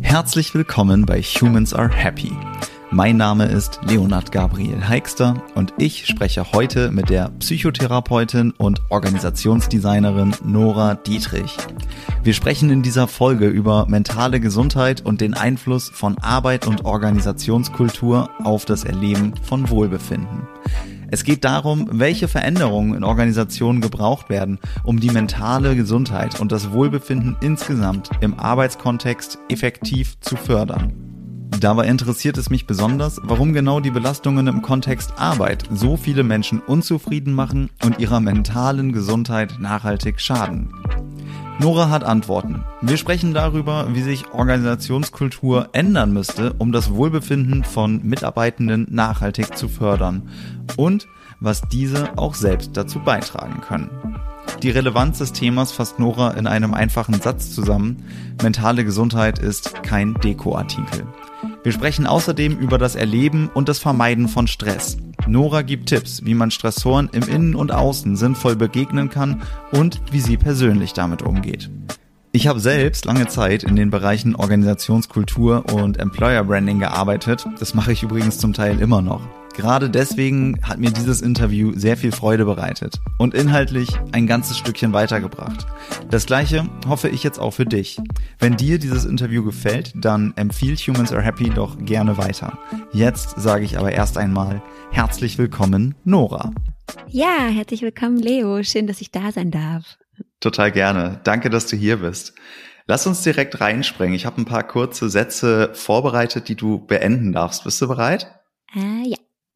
Herzlich willkommen bei Humans Are Happy. Mein Name ist Leonhard Gabriel Heixter und ich spreche heute mit der Psychotherapeutin und Organisationsdesignerin Nora Dietrich. Wir sprechen in dieser Folge über mentale Gesundheit und den Einfluss von Arbeit und Organisationskultur auf das Erleben von Wohlbefinden. Es geht darum, welche Veränderungen in Organisationen gebraucht werden, um die mentale Gesundheit und das Wohlbefinden insgesamt im Arbeitskontext effektiv zu fördern. Dabei interessiert es mich besonders, warum genau die Belastungen im Kontext Arbeit so viele Menschen unzufrieden machen und ihrer mentalen Gesundheit nachhaltig schaden. Nora hat Antworten. Wir sprechen darüber, wie sich Organisationskultur ändern müsste, um das Wohlbefinden von Mitarbeitenden nachhaltig zu fördern und was diese auch selbst dazu beitragen können. Die Relevanz des Themas fasst Nora in einem einfachen Satz zusammen: Mentale Gesundheit ist kein Dekoartikel. Wir sprechen außerdem über das Erleben und das Vermeiden von Stress. Nora gibt Tipps, wie man Stressoren im Innen und Außen sinnvoll begegnen kann und wie sie persönlich damit umgeht. Ich habe selbst lange Zeit in den Bereichen Organisationskultur und Employer Branding gearbeitet. Das mache ich übrigens zum Teil immer noch. Gerade deswegen hat mir dieses Interview sehr viel Freude bereitet und inhaltlich ein ganzes Stückchen weitergebracht. Das Gleiche hoffe ich jetzt auch für dich. Wenn dir dieses Interview gefällt, dann empfiehl Humans Are Happy doch gerne weiter. Jetzt sage ich aber erst einmal herzlich willkommen, Nora. Ja, herzlich willkommen, Leo. Schön, dass ich da sein darf. Total gerne. Danke, dass du hier bist. Lass uns direkt reinspringen. Ich habe ein paar kurze Sätze vorbereitet, die du beenden darfst. Bist du bereit? Ja.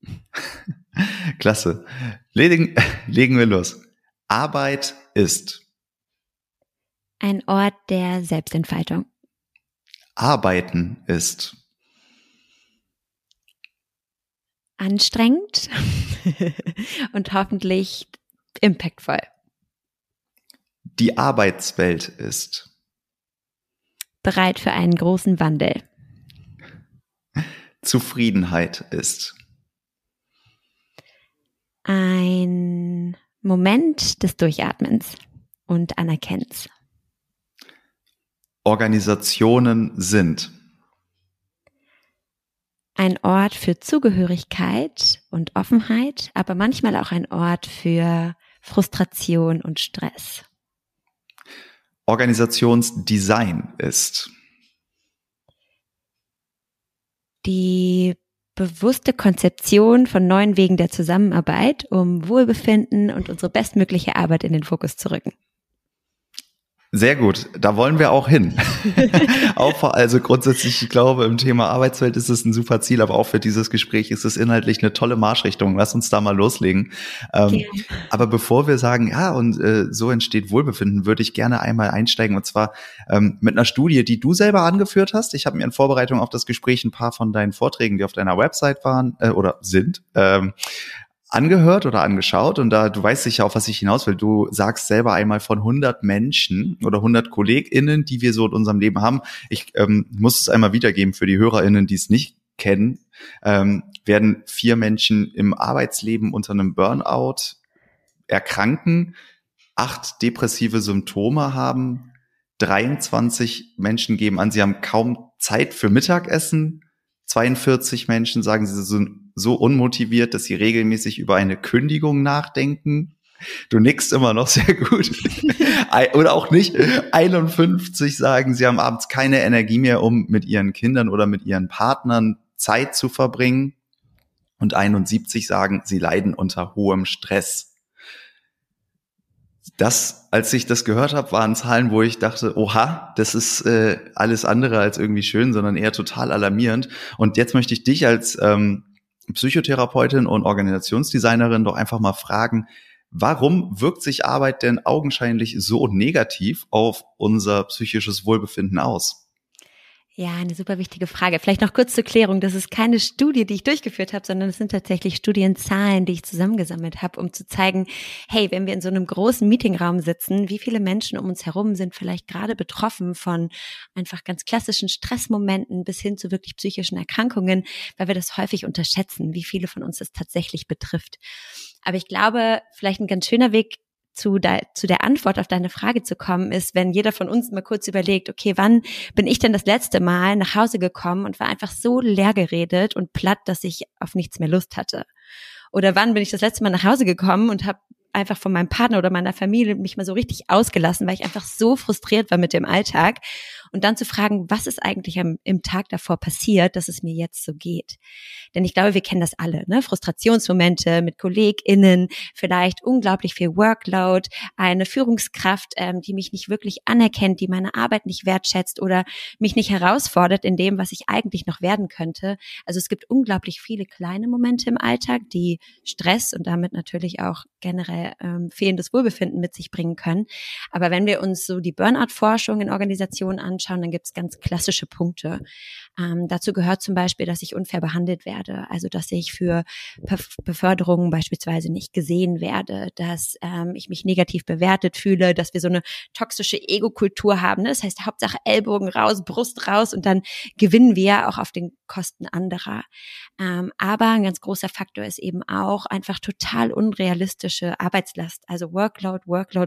Klasse. Legen wir los. Arbeit ist ein Ort der Selbstentfaltung. Arbeiten ist anstrengend und hoffentlich impactvoll. Die Arbeitswelt ist bereit für einen großen Wandel. Zufriedenheit ist ein Moment des Durchatmens und Anerkennens. Organisationen sind ein Ort für Zugehörigkeit und Offenheit, aber manchmal auch ein Ort für Frustration und Stress. Organisationsdesign ist die bewusste Konzeption von neuen Wegen der Zusammenarbeit, um Wohlbefinden und unsere bestmögliche Arbeit in den Fokus zu rücken. Sehr gut, da wollen wir auch hin. Also grundsätzlich, ich glaube, im Thema Arbeitswelt ist es ein super Ziel, aber auch für dieses Gespräch ist es inhaltlich eine tolle Marschrichtung. Lass uns da mal loslegen. Okay. Aber bevor wir sagen, so entsteht Wohlbefinden, würde ich gerne einmal einsteigen, und zwar mit einer Studie, die du selber angeführt hast. Ich habe mir in Vorbereitung auf das Gespräch ein paar von deinen Vorträgen, die auf deiner Website waren oder sind, angehört oder angeschaut, und da, du weißt sicher, auf was ich hinaus will. Du sagst selber einmal von 100 Menschen oder 100 KollegInnen, die wir so in unserem Leben haben. Ich muss es einmal wiedergeben für die HörerInnen, die es nicht kennen, werden 4 Menschen im Arbeitsleben unter einem Burnout erkranken, 8 depressive Symptome haben, 23 Menschen geben an, sie haben kaum Zeit für Mittagessen, 42 Menschen sagen, sie sind so unmotiviert, dass sie regelmäßig über eine Kündigung nachdenken. Du nickst immer noch sehr gut. Oder auch nicht. 51 sagen, sie haben abends keine Energie mehr, um mit ihren Kindern oder mit ihren Partnern Zeit zu verbringen. Und 71 sagen, sie leiden unter hohem Stress. Das, als ich das gehört habe, waren Zahlen, wo ich dachte, oha, das ist alles andere als irgendwie schön, sondern eher total alarmierend. Und jetzt möchte ich dich als Psychotherapeutin und Organisationsdesignerin doch einfach mal fragen, warum wirkt sich Arbeit denn augenscheinlich so negativ auf unser psychisches Wohlbefinden aus? Ja, eine super wichtige Frage. Vielleicht noch kurz zur Klärung. Das ist keine Studie, die ich durchgeführt habe, sondern es sind tatsächlich Studienzahlen, die ich zusammengesammelt habe, um zu zeigen, hey, wenn wir in so einem großen Meetingraum sitzen, wie viele Menschen um uns herum sind vielleicht gerade betroffen von einfach ganz klassischen Stressmomenten bis hin zu wirklich psychischen Erkrankungen, weil wir das häufig unterschätzen, wie viele von uns das tatsächlich betrifft. Aber ich glaube, vielleicht ein ganz schöner Weg, zu der Antwort auf deine Frage zu kommen, ist, wenn jeder von uns mal kurz überlegt, okay, wann bin ich denn das letzte Mal nach Hause gekommen und war einfach so leer geredet und platt, dass ich auf nichts mehr Lust hatte? Oder wann bin ich das letzte Mal nach Hause gekommen und habe einfach von meinem Partner oder meiner Familie mich mal so richtig ausgelassen, weil ich einfach so frustriert war mit dem Alltag. Und dann zu fragen, was ist eigentlich im Tag davor passiert, dass es mir jetzt so geht? Denn ich glaube, wir kennen das alle, ne? Frustrationsmomente mit KollegInnen, vielleicht unglaublich viel Workload, eine Führungskraft, die mich nicht wirklich anerkennt, die meine Arbeit nicht wertschätzt oder mich nicht herausfordert in dem, was ich eigentlich noch werden könnte. Also es gibt unglaublich viele kleine Momente im Alltag, die Stress und damit natürlich auch generell fehlendes Wohlbefinden mit sich bringen können. Aber wenn wir uns so die Burnout-Forschung in Organisationen anschauen, dann gibt es ganz klassische Punkte. Dazu gehört zum Beispiel, dass ich unfair behandelt werde, also dass ich für Beförderungen beispielsweise nicht gesehen werde, dass ich mich negativ bewertet fühle, dass wir so eine toxische Ego-Kultur haben. Ne? Das heißt, Hauptsache Ellbogen raus, Brust raus und dann gewinnen wir auch auf den Kosten anderer. Aber ein ganz großer Faktor ist eben auch einfach total unrealistische Arbeitslast, also Workload.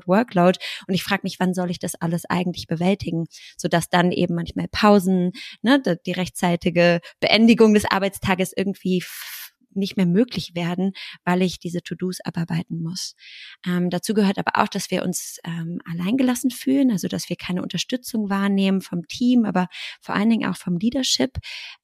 Und ich frage mich, wann soll ich das alles eigentlich bewältigen, sodass dann eben manchmal Pausen, ne, die rechtzeitige Beendigung des Arbeitstages irgendwie nicht mehr möglich werden, weil ich diese To-Dos abarbeiten muss. Dazu gehört aber auch, dass wir uns alleingelassen fühlen, also dass wir keine Unterstützung wahrnehmen vom Team, aber vor allen Dingen auch vom Leadership,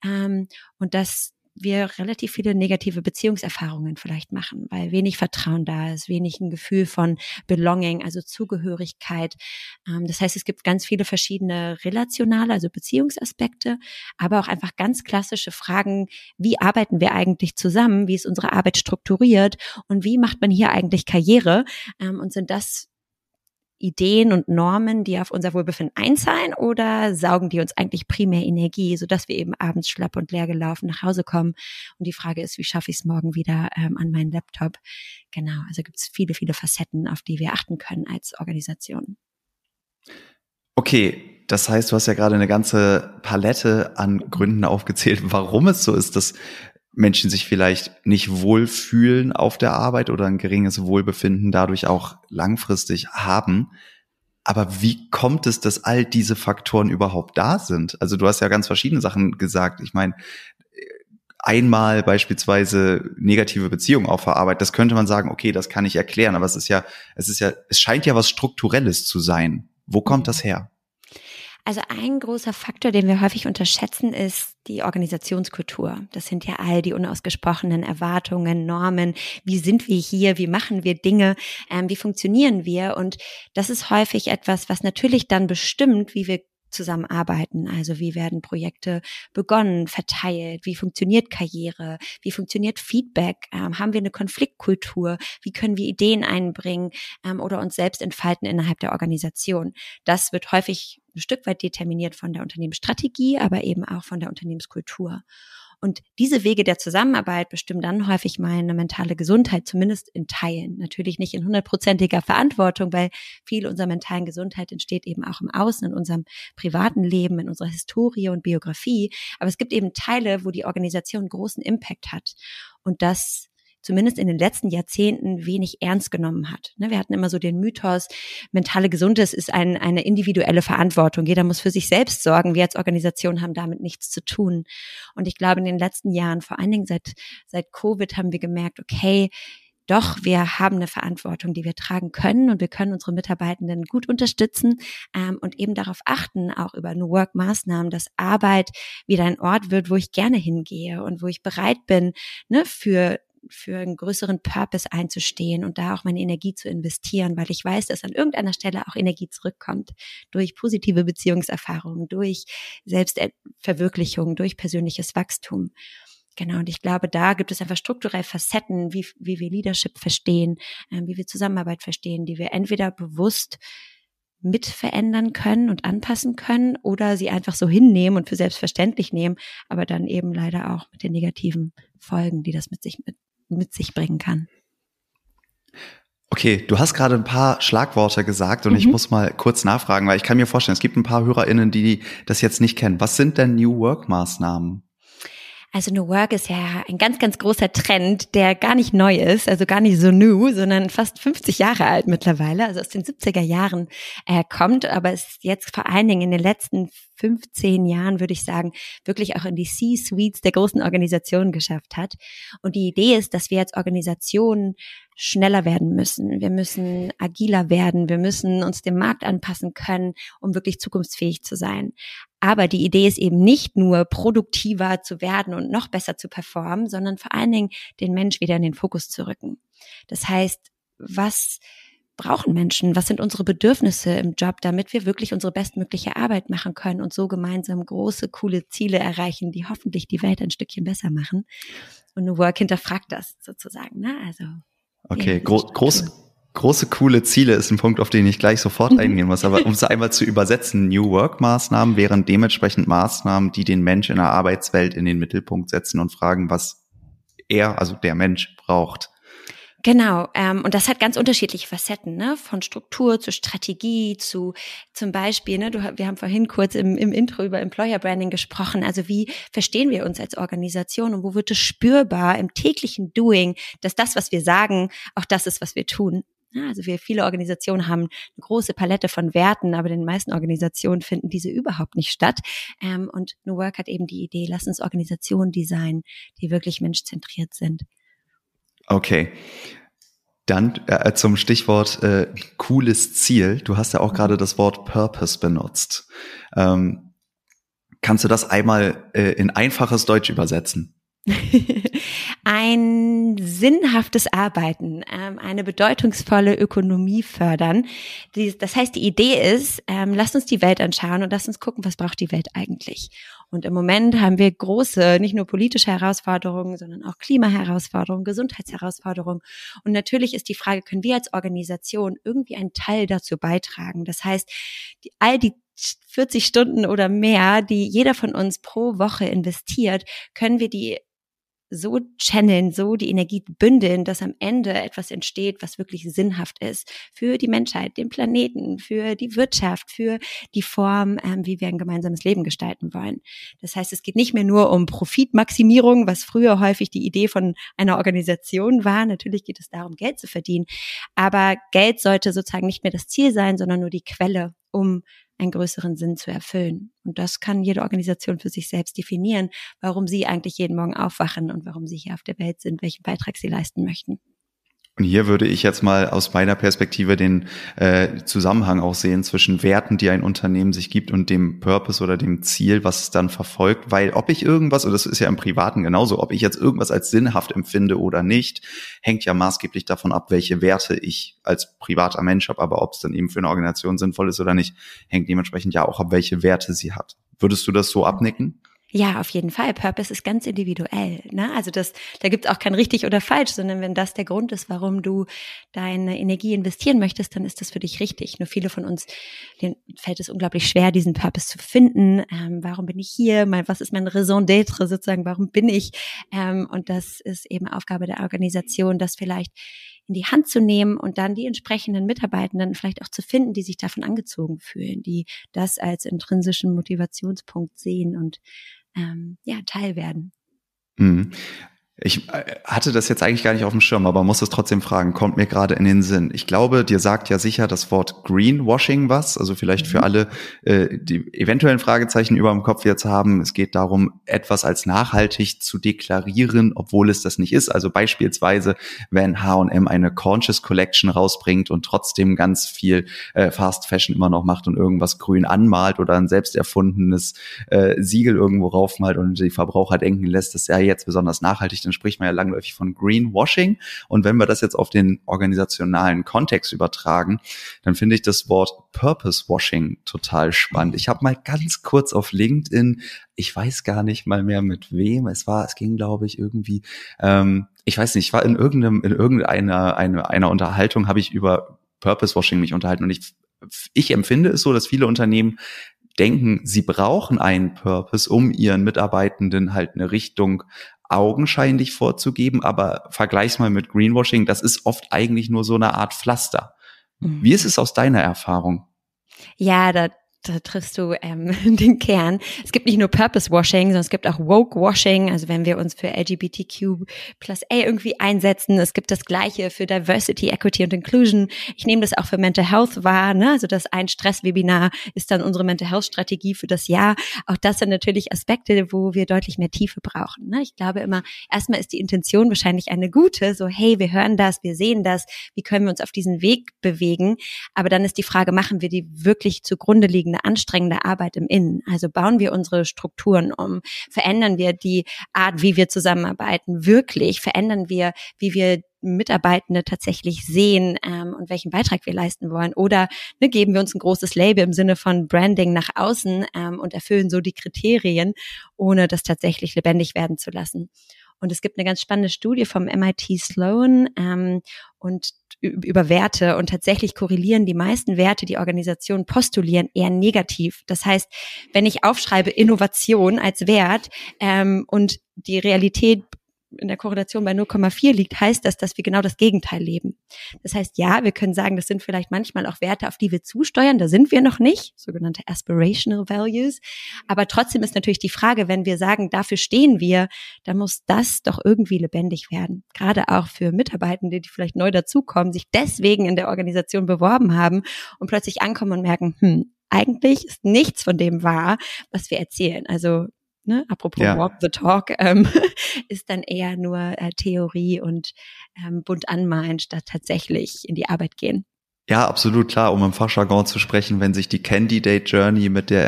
und dass wir relativ viele negative Beziehungserfahrungen vielleicht machen, weil wenig Vertrauen da ist, wenig ein Gefühl von Belonging, also Zugehörigkeit. Das heißt, es gibt ganz viele verschiedene relationale, also Beziehungsaspekte, aber auch einfach ganz klassische Fragen, wie arbeiten wir eigentlich zusammen, wie ist unsere Arbeit strukturiert und wie macht man hier eigentlich Karriere, und sind das Ideen und Normen, die auf unser Wohlbefinden einzahlen, oder saugen die uns eigentlich primär Energie, sodass wir eben abends schlapp und leer gelaufen nach Hause kommen? Und die Frage ist, wie schaffe ich es morgen wieder an meinen Laptop? Genau, also gibt es viele, viele Facetten, auf die wir achten können als Organisation. Okay, das heißt, du hast ja gerade eine ganze Palette an Gründen aufgezählt, warum es so ist, dass Menschen sich vielleicht nicht wohlfühlen auf der Arbeit oder ein geringes Wohlbefinden dadurch auch langfristig haben. Aber wie kommt es, dass all diese Faktoren überhaupt da sind? Also du hast ja ganz verschiedene Sachen gesagt. Ich meine, einmal beispielsweise negative Beziehungen auf der Arbeit, das könnte man sagen, okay, das kann ich erklären, aber es scheint ja was Strukturelles zu sein. Wo kommt das her? Also ein großer Faktor, den wir häufig unterschätzen, ist die Organisationskultur. Das sind ja all die unausgesprochenen Erwartungen, Normen. Wie sind wir hier? Wie machen wir Dinge? Wie funktionieren wir? Und das ist häufig etwas, was natürlich dann bestimmt, wie wir zusammenarbeiten. Also wie werden Projekte begonnen, verteilt? Wie funktioniert Karriere? Wie funktioniert Feedback? Haben wir eine Konfliktkultur? Wie können wir Ideen einbringen oder uns selbst entfalten innerhalb der Organisation? Das wird häufig ein Stück weit determiniert von der Unternehmensstrategie, aber eben auch von der Unternehmenskultur. Und diese Wege der Zusammenarbeit bestimmen dann häufig meine mentale Gesundheit, zumindest in Teilen. Natürlich nicht in 100%iger Verantwortung, weil viel unserer mentalen Gesundheit entsteht eben auch im Außen, in unserem privaten Leben, in unserer Historie und Biografie. Aber es gibt eben Teile, wo die Organisation großen Impact hat. Und das zumindest in den letzten Jahrzehnten wenig ernst genommen hat. Wir hatten immer so den Mythos, mentale Gesundheit ist eine individuelle Verantwortung. Jeder muss für sich selbst sorgen. Wir als Organisation haben damit nichts zu tun. Und ich glaube, in den letzten Jahren, vor allen Dingen seit Covid, haben wir gemerkt, okay, doch, wir haben eine Verantwortung, die wir tragen können, und wir können unsere Mitarbeitenden gut unterstützen und eben darauf achten, auch über New Work-Maßnahmen, dass Arbeit wieder ein Ort wird, wo ich gerne hingehe und wo ich bereit bin, für einen größeren Purpose einzustehen und da auch meine Energie zu investieren, weil ich weiß, dass an irgendeiner Stelle auch Energie zurückkommt durch positive Beziehungserfahrungen, durch Selbstverwirklichung, durch persönliches Wachstum. Genau, und ich glaube, da gibt es einfach strukturell Facetten, wie wir Leadership verstehen, wie wir Zusammenarbeit verstehen, die wir entweder bewusst mit verändern können und anpassen können oder sie einfach so hinnehmen und für selbstverständlich nehmen, aber dann eben leider auch mit den negativen Folgen, die das mit sich bringen kann. Okay, du hast gerade ein paar Schlagworte gesagt und ich muss mal kurz nachfragen, weil ich kann mir vorstellen, es gibt ein paar HörerInnen, die das jetzt nicht kennen. Was sind denn New Work-Maßnahmen? Also New Work ist ja ein ganz, ganz großer Trend, der gar nicht neu ist, also gar nicht so new, sondern fast 50 Jahre alt mittlerweile, also aus den 70er Jahren kommt, aber es jetzt vor allen Dingen in den letzten 15 Jahren, würde ich sagen, wirklich auch in die C-Suites der großen Organisationen geschafft hat. Und die Idee ist, dass wir als Organisation schneller werden müssen. Wir müssen agiler werden. Wir müssen uns dem Markt anpassen können, um wirklich zukunftsfähig zu sein. Aber die Idee ist eben nicht nur produktiver zu werden und noch besser zu performen, sondern vor allen Dingen den Mensch wieder in den Fokus zu rücken. Das heißt, was brauchen Menschen? Was sind unsere Bedürfnisse im Job, damit wir wirklich unsere bestmögliche Arbeit machen können und so gemeinsam große, coole Ziele erreichen, die hoffentlich die Welt ein Stückchen besser machen? Und New Work hinterfragt das sozusagen, ne? Also okay, große, coole Ziele ist ein Punkt, auf den ich gleich sofort eingehen muss. Aber um es einmal zu übersetzen, New Work-Maßnahmen wären dementsprechend Maßnahmen, die den Mensch in der Arbeitswelt in den Mittelpunkt setzen und fragen, was er, also der Mensch, braucht. Genau, und das hat ganz unterschiedliche Facetten, ne? Von Struktur zu Strategie zu zum Beispiel, ne? Wir haben vorhin kurz im Intro über Employer Branding gesprochen. Also wie verstehen wir uns als Organisation und wo wird es spürbar im täglichen Doing, dass das, was wir sagen, auch das ist, was wir tun? Ja, also viele Organisationen haben eine große Palette von Werten, aber in den meisten Organisationen finden diese überhaupt nicht statt. Und New Work hat eben die Idee, lass uns Organisationen designen, die wirklich menschzentriert sind. Okay, dann zum Stichwort cooles Ziel. Du hast ja auch gerade das Wort Purpose benutzt. Kannst du das einmal in einfaches Deutsch übersetzen? Ein sinnhaftes Arbeiten, eine bedeutungsvolle Ökonomie fördern. Das heißt, die Idee ist, lasst uns die Welt anschauen und lasst uns gucken, was braucht die Welt eigentlich. Und im Moment haben wir große, nicht nur politische Herausforderungen, sondern auch Klimaherausforderungen, Gesundheitsherausforderungen. Und natürlich ist die Frage, können wir als Organisation irgendwie einen Teil dazu beitragen? Das heißt, all die 40 Stunden oder mehr, die jeder von uns pro Woche investiert, können wir die so channeln, so die Energie bündeln, dass am Ende etwas entsteht, was wirklich sinnhaft ist für die Menschheit, den Planeten, für die Wirtschaft, für die Form, wie wir ein gemeinsames Leben gestalten wollen. Das heißt, es geht nicht mehr nur um Profitmaximierung, was früher häufig die Idee von einer Organisation war. Natürlich geht es darum, Geld zu verdienen. Aber Geld sollte sozusagen nicht mehr das Ziel sein, sondern nur die Quelle, um einen größeren Sinn zu erfüllen. Und das kann jede Organisation für sich selbst definieren, warum sie eigentlich jeden Morgen aufwachen und warum sie hier auf der Welt sind, welchen Beitrag sie leisten möchten. Und hier würde ich jetzt mal aus meiner Perspektive den Zusammenhang auch sehen zwischen Werten, die ein Unternehmen sich gibt und dem Purpose oder dem Ziel, was es dann verfolgt. Weil ob ich irgendwas, und das ist ja im Privaten genauso, ob ich jetzt irgendwas als sinnhaft empfinde oder nicht, hängt ja maßgeblich davon ab, welche Werte ich als privater Mensch habe. Aber ob es dann eben für eine Organisation sinnvoll ist oder nicht, hängt dementsprechend ja auch ab, welche Werte sie hat. Würdest du das so abnicken? Ja, auf jeden Fall. Purpose ist ganz individuell, ne? Also da gibt's auch kein richtig oder falsch, sondern wenn das der Grund ist, warum du deine Energie investieren möchtest, dann ist das für dich richtig. Nur viele von uns, denen fällt es unglaublich schwer, diesen Purpose zu finden. Warum bin ich hier? Was ist mein Raison d'être sozusagen? Warum bin ich? Und das ist eben Aufgabe der Organisation, das vielleicht in die Hand zu nehmen und dann die entsprechenden Mitarbeitenden vielleicht auch zu finden, die sich davon angezogen fühlen, die das als intrinsischen Motivationspunkt sehen und Teil werden. Mhm. Ich hatte das jetzt eigentlich gar nicht auf dem Schirm, aber muss es trotzdem fragen, kommt mir gerade in den Sinn. Ich glaube, dir sagt ja sicher das Wort Greenwashing was, also vielleicht für alle, die eventuellen Fragezeichen über dem Kopf jetzt haben. Es geht darum, etwas als nachhaltig zu deklarieren, obwohl es das nicht ist. Also beispielsweise, wenn H&M eine Conscious Collection rausbringt und trotzdem ganz viel Fast Fashion immer noch macht und irgendwas grün anmalt oder ein selbst erfundenes Siegel irgendwo raufmalt und die Verbraucher denken lässt, das ist ja jetzt besonders nachhaltig, dann spricht man ja langläufig von Greenwashing. Und wenn wir das jetzt auf den organisationalen Kontext übertragen, dann finde ich das Wort Purpose-Washing total spannend. Ich habe mal ganz kurz auf LinkedIn, ich weiß gar nicht mal mehr mit wem, es ging glaube ich irgendwie, ich weiß nicht, ich war in irgendeiner Unterhaltung, habe ich über Purpose-Washing mich unterhalten und ich empfinde es so, dass viele Unternehmen denken, sie brauchen einen Purpose, um ihren Mitarbeitenden halt eine Richtung augenscheinlich vorzugeben, aber vergleich's mal mit Greenwashing, das ist oft eigentlich nur so eine Art Pflaster. Wie ist es aus deiner Erfahrung? Ja, da Da triffst du den Kern. Es gibt nicht nur Purpose-Washing, sondern es gibt auch Woke-Washing, also wenn wir uns für LGBTQ+A irgendwie einsetzen. Es gibt das Gleiche für Diversity, Equity und Inclusion. Ich nehme das auch für Mental Health wahr, ne? Also das ein Stresswebinar ist dann unsere Mental Health-Strategie für das Jahr. Auch das sind natürlich Aspekte, wo wir deutlich mehr Tiefe brauchen, ne? Ich glaube immer, erstmal ist die Intention wahrscheinlich eine gute, so hey, wir hören das, wir sehen das, wie können wir uns auf diesen Weg bewegen? Aber dann ist die Frage, machen wir die wirklich zugrunde liegende anstrengende Arbeit im Innen? Also bauen wir unsere Strukturen um? Verändern wir die Art, wie wir zusammenarbeiten? Wirklich? Verändern wir, wie wir Mitarbeitende tatsächlich sehen und welchen Beitrag wir leisten wollen? Oder geben wir uns ein großes Label im Sinne von Branding nach außen und erfüllen so die Kriterien, ohne das tatsächlich lebendig werden zu lassen? Und es gibt eine ganz spannende Studie vom MIT Sloan und über Werte, und tatsächlich korrelieren die meisten Werte, die Organisationen postulieren, eher negativ. Das heißt, wenn ich aufschreibe Innovation als Wert und die Realität in der Korrelation bei 0,4 liegt, heißt das, dass wir genau das Gegenteil leben. Das heißt, ja, wir können sagen, das sind vielleicht manchmal auch Werte, auf die wir zusteuern, da sind wir noch nicht, sogenannte Aspirational Values. Aber trotzdem ist natürlich die Frage, wenn wir sagen, dafür stehen wir, dann muss das doch irgendwie lebendig werden. Gerade auch für Mitarbeitende, die vielleicht neu dazukommen, sich deswegen in der Organisation beworben haben und plötzlich ankommen und merken, eigentlich ist nichts von dem wahr, was wir erzählen. Also apropos Walk the Talk, ist dann eher nur Theorie und bunt anmalen, statt tatsächlich in die Arbeit gehen. Ja, absolut, klar, um im Fachjargon zu sprechen, wenn sich die Candidate Journey mit der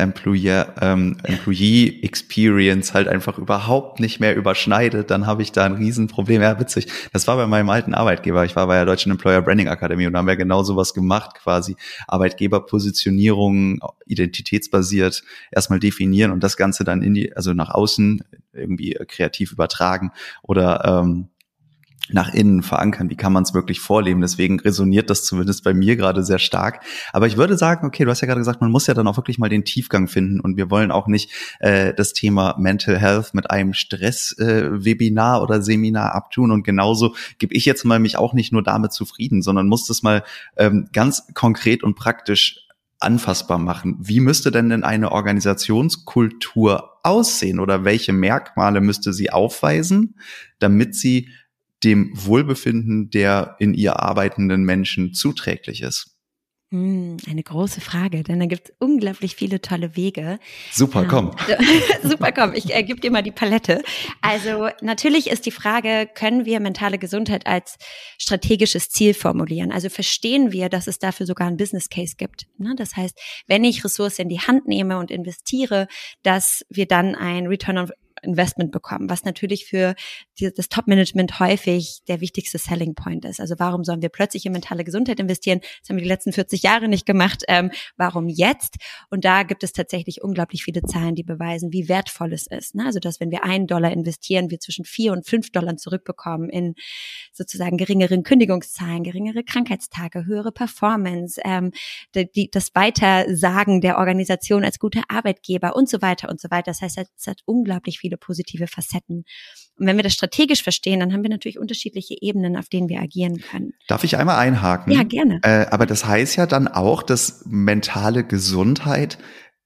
Employee Experience halt einfach überhaupt nicht mehr überschneidet, dann habe ich da ein Riesenproblem. Ja, witzig. Das war bei meinem alten Arbeitgeber. Ich war bei der Deutschen Employer Branding Academy und da haben wir genau sowas gemacht, quasi Arbeitgeberpositionierung, identitätsbasiert erstmal definieren und das Ganze dann also nach außen irgendwie kreativ übertragen oder nach innen verankern, wie kann man es wirklich vorleben. Deswegen resoniert das zumindest bei mir gerade sehr stark. Aber ich würde sagen, okay, du hast ja gerade gesagt, man muss ja dann auch wirklich mal den Tiefgang finden und wir wollen auch nicht das Thema Mental Health mit einem Stress-Webinar oder Seminar abtun und genauso gebe ich jetzt mal mich auch nicht nur damit zufrieden, sondern muss das mal ganz konkret und praktisch anfassbar machen. Wie müsste denn eine Organisationskultur aussehen oder welche Merkmale müsste sie aufweisen, damit sie dem Wohlbefinden der in ihr arbeitenden Menschen zuträglich ist? Eine große Frage, denn da gibt es unglaublich viele tolle Wege. Super, komm. Super, komm, ich gebe dir mal die Palette. Also natürlich ist die Frage, können wir mentale Gesundheit als strategisches Ziel formulieren? Also verstehen wir, dass es dafür sogar einen Business Case gibt? Das heißt, wenn ich Ressourcen in die Hand nehme und investiere, dass wir dann ein Return on Investment bekommen, was natürlich für das Top-Management häufig der wichtigste Selling Point ist. Also warum sollen wir plötzlich in mentale Gesundheit investieren? Das haben wir die letzten 40 Jahre nicht gemacht. Warum jetzt? Und da gibt es tatsächlich unglaublich viele Zahlen, die beweisen, wie wertvoll es ist. Also dass, wenn wir $1 investieren, wir zwischen $4 und $5 zurückbekommen in sozusagen geringeren Kündigungszahlen, geringere Krankheitstage, höhere Performance, das Weitersagen der Organisation als guter Arbeitgeber und so weiter und so weiter. Das heißt, es hat unglaublich viele positive Facetten. Und wenn wir das strategisch verstehen, dann haben wir natürlich unterschiedliche Ebenen, auf denen wir agieren können. Darf ich einmal einhaken? Ja, gerne. Aber das heißt ja dann auch, dass mentale Gesundheit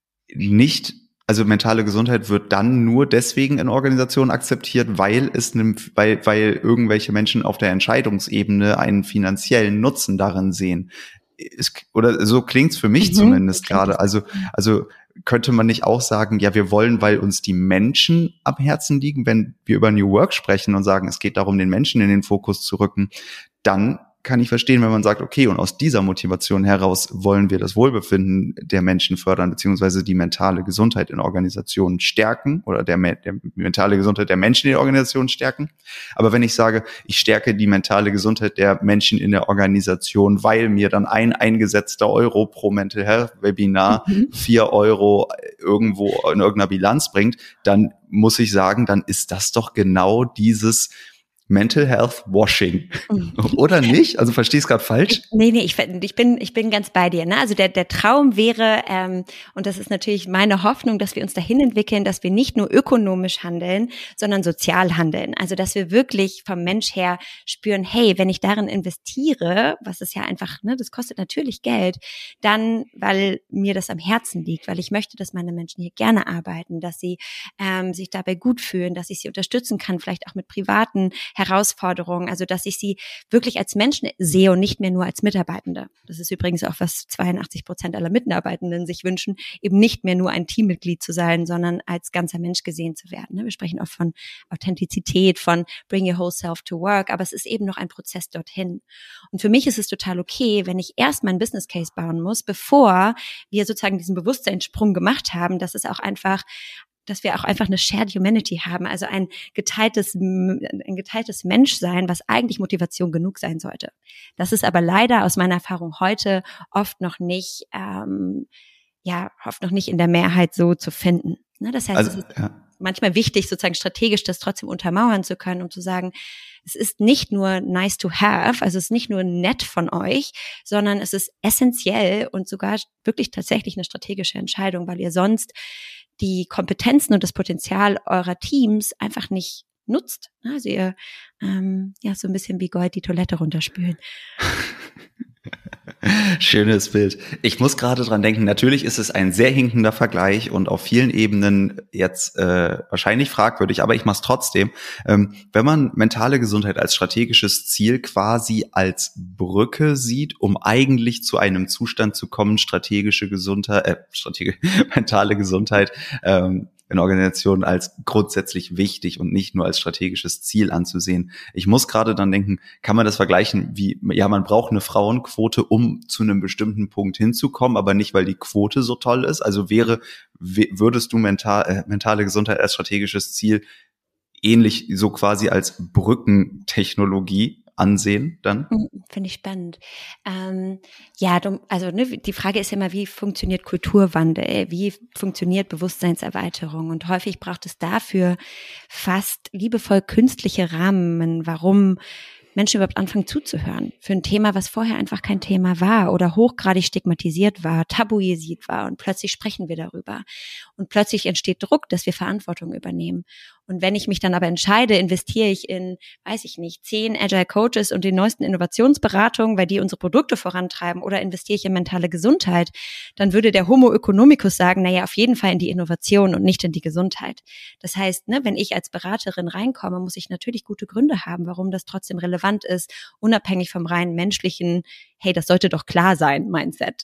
also mentale Gesundheit wird dann nur deswegen in Organisationen akzeptiert, weil irgendwelche Menschen auf der Entscheidungsebene einen finanziellen Nutzen darin sehen. Oder so klingt's für mich zumindest gerade. Also könnte man nicht auch sagen, ja, wir wollen, weil uns die Menschen am Herzen liegen, wenn wir über New Work sprechen und sagen, es geht darum, den Menschen in den Fokus zu rücken, dann kann ich verstehen, wenn man sagt, okay, und aus dieser Motivation heraus wollen wir das Wohlbefinden der Menschen fördern, beziehungsweise die mentale Gesundheit in Organisationen stärken oder der mentale Gesundheit der Menschen in der Organisation stärken. Aber wenn ich sage, ich stärke die mentale Gesundheit der Menschen in der Organisation, weil mir dann ein eingesetzter Euro pro Mental Health Webinar 4 Euro irgendwo in irgendeiner Bilanz bringt, dann muss ich sagen, dann ist das doch genau dieses Mental Health Washing. Oder nicht? Also verstehst du gerade falsch? Nee, ich bin ganz bei dir. Ne? Also der Traum wäre, und das ist natürlich meine Hoffnung, dass wir uns dahin entwickeln, dass wir nicht nur ökonomisch handeln, sondern sozial handeln. Also dass wir wirklich vom Mensch her spüren, hey, wenn ich darin investiere, was ist ja einfach, ne, das kostet natürlich Geld, dann, weil mir das am Herzen liegt, weil ich möchte, dass meine Menschen hier gerne arbeiten, dass sie sich dabei gut fühlen, dass ich sie unterstützen kann, vielleicht auch mit privaten Herausforderungen, also dass ich sie wirklich als Menschen sehe und nicht mehr nur als Mitarbeitende. Das ist übrigens auch, was 82% aller Mitarbeitenden sich wünschen, eben nicht mehr nur ein Teammitglied zu sein, sondern als ganzer Mensch gesehen zu werden. Wir sprechen oft von Authentizität, von bring your whole self to work, aber es ist eben noch ein Prozess dorthin. Und für mich ist es total okay, wenn ich erst meinen Business Case bauen muss, bevor wir sozusagen diesen Bewusstseinssprung gemacht haben, dass wir auch einfach eine Shared Humanity haben, also ein geteiltes Menschsein, was eigentlich Motivation genug sein sollte. Das ist aber leider aus meiner Erfahrung heute oft noch nicht in der Mehrheit so zu finden. Ne? Das heißt, es ist manchmal wichtig, sozusagen strategisch das trotzdem untermauern zu können, um zu sagen, es ist nicht nur nice to have, also es ist nicht nur nett von euch, sondern es ist essentiell und sogar wirklich tatsächlich eine strategische Entscheidung, weil ihr sonst die Kompetenzen und das Potenzial eurer Teams einfach nicht nutzt. Also ihr so ein bisschen wie Gold die Toilette runterspülen. Schönes Bild. Ich muss gerade dran denken, natürlich ist es ein sehr hinkender Vergleich und auf vielen Ebenen jetzt wahrscheinlich fragwürdig, aber ich mache es trotzdem. Wenn man mentale Gesundheit als strategisches Ziel quasi als Brücke sieht, um eigentlich zu einem Zustand zu kommen, mentale Gesundheit in Organisationen als grundsätzlich wichtig und nicht nur als strategisches Ziel anzusehen. Ich muss gerade dann denken, kann man das vergleichen wie, ja, man braucht eine Frauenquote, um zu einem bestimmten Punkt hinzukommen, aber nicht, weil die Quote so toll ist. Also würdest du mentale Gesundheit als strategisches Ziel ähnlich so quasi als Brückentechnologie ansehen dann? Finde ich spannend. Die Frage ist ja immer, wie funktioniert Kulturwandel? Wie funktioniert Bewusstseinserweiterung? Und häufig braucht es dafür fast liebevoll künstliche Rahmen, warum Menschen überhaupt anfangen zuzuhören für ein Thema, was vorher einfach kein Thema war oder hochgradig stigmatisiert war, tabuisiert war und plötzlich sprechen wir darüber. Und plötzlich entsteht Druck, dass wir Verantwortung übernehmen. Und wenn ich mich dann aber entscheide, investiere ich in, 10 Agile Coaches und die neuesten Innovationsberatungen, weil die unsere Produkte vorantreiben, oder investiere ich in mentale Gesundheit, dann würde der Homo economicus sagen, auf jeden Fall in die Innovation und nicht in die Gesundheit. Das heißt, wenn ich als Beraterin reinkomme, muss ich natürlich gute Gründe haben, warum das trotzdem relevant ist, unabhängig vom rein menschlichen, hey, das sollte doch klar sein, Mindset.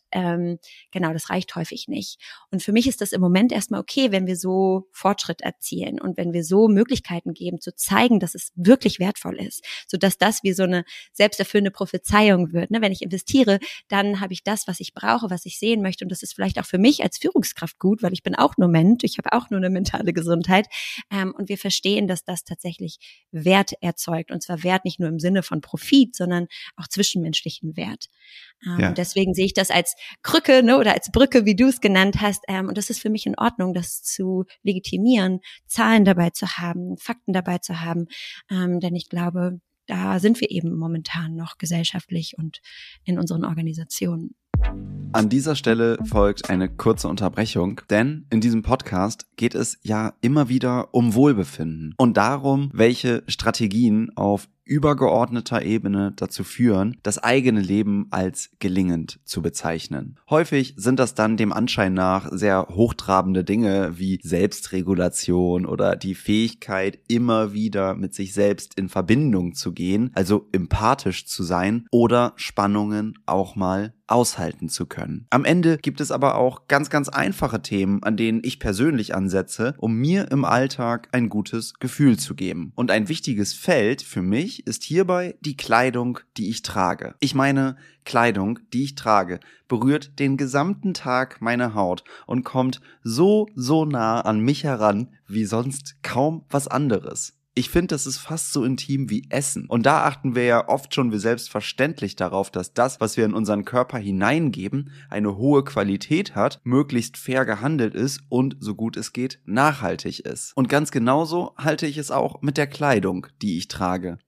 Das reicht häufig nicht. Und für mich ist das im Moment erstmal okay, wenn wir so Fortschritt erzielen und wenn wir so Möglichkeiten geben, zu zeigen, dass es wirklich wertvoll ist, sodass das wie so eine selbsterfüllende Prophezeiung wird. Wenn ich investiere, dann habe ich das, was ich brauche, was ich sehen möchte. Und das ist vielleicht auch für mich als Führungskraft gut, weil ich bin auch nur Mensch, ich habe auch nur eine mentale Gesundheit. Und wir verstehen, dass das tatsächlich Wert erzeugt. Und zwar Wert nicht nur im Sinne von Profit, sondern auch zwischenmenschlichen Wert. Deswegen sehe ich das als Krücke, oder als Brücke, wie du es genannt hast. Und das ist für mich in Ordnung, das zu legitimieren, Zahlen dabei zu haben, Fakten dabei zu haben. Denn ich glaube, da sind wir eben momentan noch gesellschaftlich und in unseren Organisationen. An dieser Stelle folgt eine kurze Unterbrechung, denn in diesem Podcast geht es ja immer wieder um Wohlbefinden und darum, welche Strategien auf übergeordneter Ebene dazu führen, das eigene Leben als gelingend zu bezeichnen. Häufig sind das dann dem Anschein nach sehr hochtrabende Dinge wie Selbstregulation oder die Fähigkeit, immer wieder mit sich selbst in Verbindung zu gehen, also empathisch zu sein oder Spannungen auch mal aushalten zu können. Am Ende gibt es aber auch ganz, ganz einfache Themen, an denen ich persönlich ansetze, um mir im Alltag ein gutes Gefühl zu geben. Und ein wichtiges Feld für mich ist hierbei die Kleidung, die ich trage. Ich meine, Kleidung, die ich trage, berührt den gesamten Tag meine Haut und kommt so nah an mich heran wie sonst kaum was anderes. Ich finde, das ist fast so intim wie Essen. Und da achten wir ja oft schon wie selbstverständlich darauf, dass das, was wir in unseren Körper hineingeben, eine hohe Qualität hat, möglichst fair gehandelt ist und, so gut es geht, nachhaltig ist. Und ganz genauso halte ich es auch mit der Kleidung, die ich trage.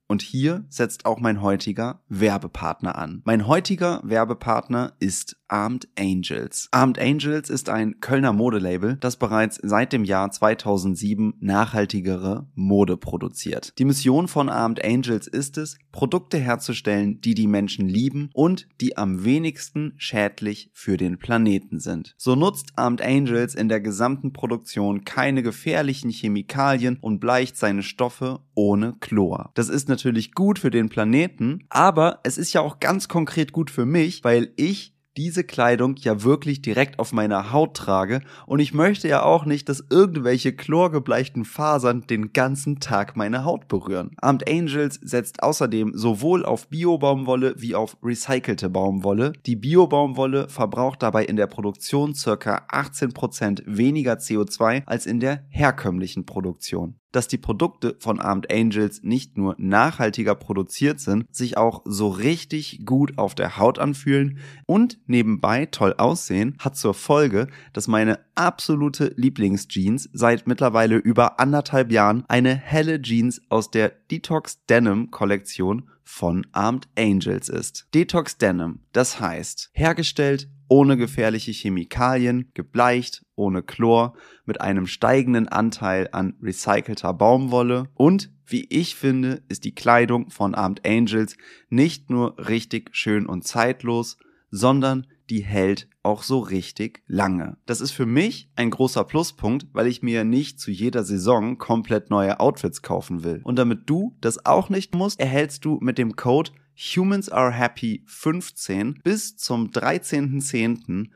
Und hier setzt auch mein heutiger Werbepartner an. Mein heutiger Werbepartner ist Armed Angels. Armed Angels ist ein Kölner Modelabel, das bereits seit dem Jahr 2007 nachhaltigere Mode produziert. Die Mission von Armed Angels ist es, Produkte herzustellen, die die Menschen lieben und die am wenigsten schädlich für den Planeten sind. So nutzt Armed Angels in der gesamten Produktion keine gefährlichen Chemikalien und bleicht seine Stoffe ohne Chlor. Das ist natürlich gut für den Planeten, aber es ist ja auch ganz konkret gut für mich, weil ich diese Kleidung ja wirklich direkt auf meiner Haut trage und ich möchte ja auch nicht, dass irgendwelche chlorgebleichten Fasern den ganzen Tag meine Haut berühren. Armed Angels setzt außerdem sowohl auf Bio-Baumwolle wie auf recycelte Baumwolle. Die Bio-Baumwolle verbraucht dabei in der Produktion ca. 18% weniger CO2 als in der herkömmlichen Produktion. Dass die Produkte von Armed Angels nicht nur nachhaltiger produziert sind, sich auch so richtig gut auf der Haut anfühlen und nebenbei toll aussehen, hat zur Folge, dass meine absolute Lieblingsjeans seit mittlerweile über 1,5 Jahren eine helle Jeans aus der Detox Denim Kollektion von Armed Angels ist. Detox Denim, das heißt, hergestellt ohne gefährliche Chemikalien, gebleicht, ohne Chlor, mit einem steigenden Anteil an recycelter Baumwolle und, wie ich finde, ist die Kleidung von Armed Angels nicht nur richtig schön und zeitlos, sondern die hält auch so richtig lange. Das ist für mich ein großer Pluspunkt, weil ich mir nicht zu jeder Saison komplett neue Outfits kaufen will. Und damit du das auch nicht musst, erhältst du mit dem Code Humans Are Happy 15 bis zum 13.10.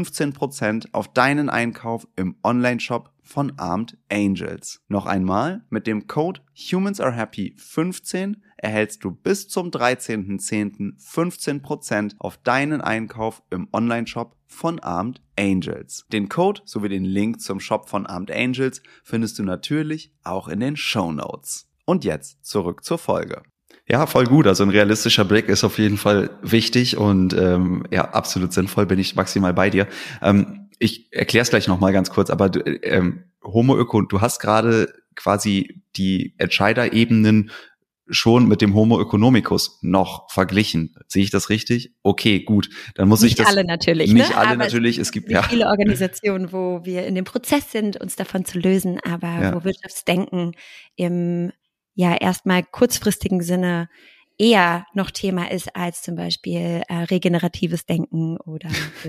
15% auf deinen Einkauf im Onlineshop von Armed Angels. Noch einmal, mit dem Code Humans Are Happy 15 erhältst du bis zum 13.10. 15% auf deinen Einkauf im Onlineshop von Armed Angels. Den Code sowie den Link zum Shop von Armed Angels findest du natürlich auch in den Shownotes. Und jetzt zurück zur Folge. Ja, voll gut. Also ein realistischer Blick ist auf jeden Fall wichtig und ja, absolut sinnvoll, bin ich maximal bei dir. Ich erkläre es gleich nochmal ganz kurz, aber Homo-Öko, du hast gerade quasi die Entscheiderebenen schon mit dem Homo economicus noch verglichen. Sehe ich das richtig? Okay, gut. Dann muss ich das... Nicht alle natürlich. Nicht alle natürlich. Es gibt ja viele Organisationen, wo wir in dem Prozess sind, uns davon zu lösen, aber wo Wirtschaftsdenken im erstmal kurzfristigen Sinne eher noch Thema ist als zum Beispiel regeneratives Denken oder.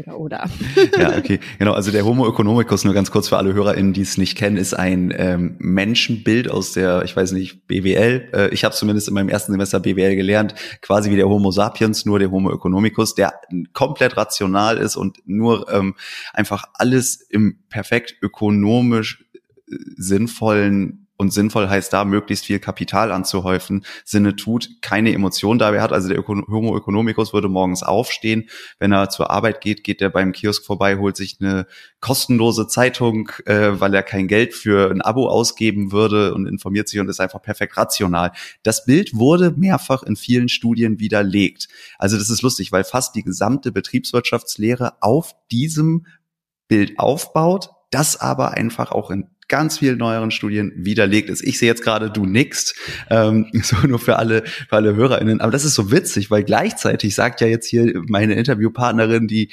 Ja, okay, genau. Also der Homo economicus, nur ganz kurz für alle HörerInnen, die es nicht kennen, ist ein Menschenbild aus der, ich weiß nicht, BWL. Ich habe zumindest in meinem ersten Semester BWL gelernt, quasi wie der Homo sapiens, nur der Homo economicus, der komplett rational ist und nur einfach alles im perfekt ökonomisch sinnvollen, und sinnvoll heißt da, möglichst viel Kapital anzuhäufen, Sinne tut, keine Emotion dabei hat. Also der Homo economicus würde morgens aufstehen, wenn er zur Arbeit geht, geht er beim Kiosk vorbei, holt sich eine kostenlose Zeitung, weil er kein Geld für ein Abo ausgeben würde und informiert sich und ist einfach perfekt rational. Das Bild wurde mehrfach in vielen Studien widerlegt. Also das ist lustig, weil fast die gesamte Betriebswirtschaftslehre auf diesem Bild aufbaut, das aber einfach auch in ganz vielen neueren Studien widerlegt ist. Ich sehe jetzt gerade, du nickst, so nur für alle HörerInnen. Aber das ist so witzig, weil gleichzeitig sagt ja jetzt hier meine Interviewpartnerin, die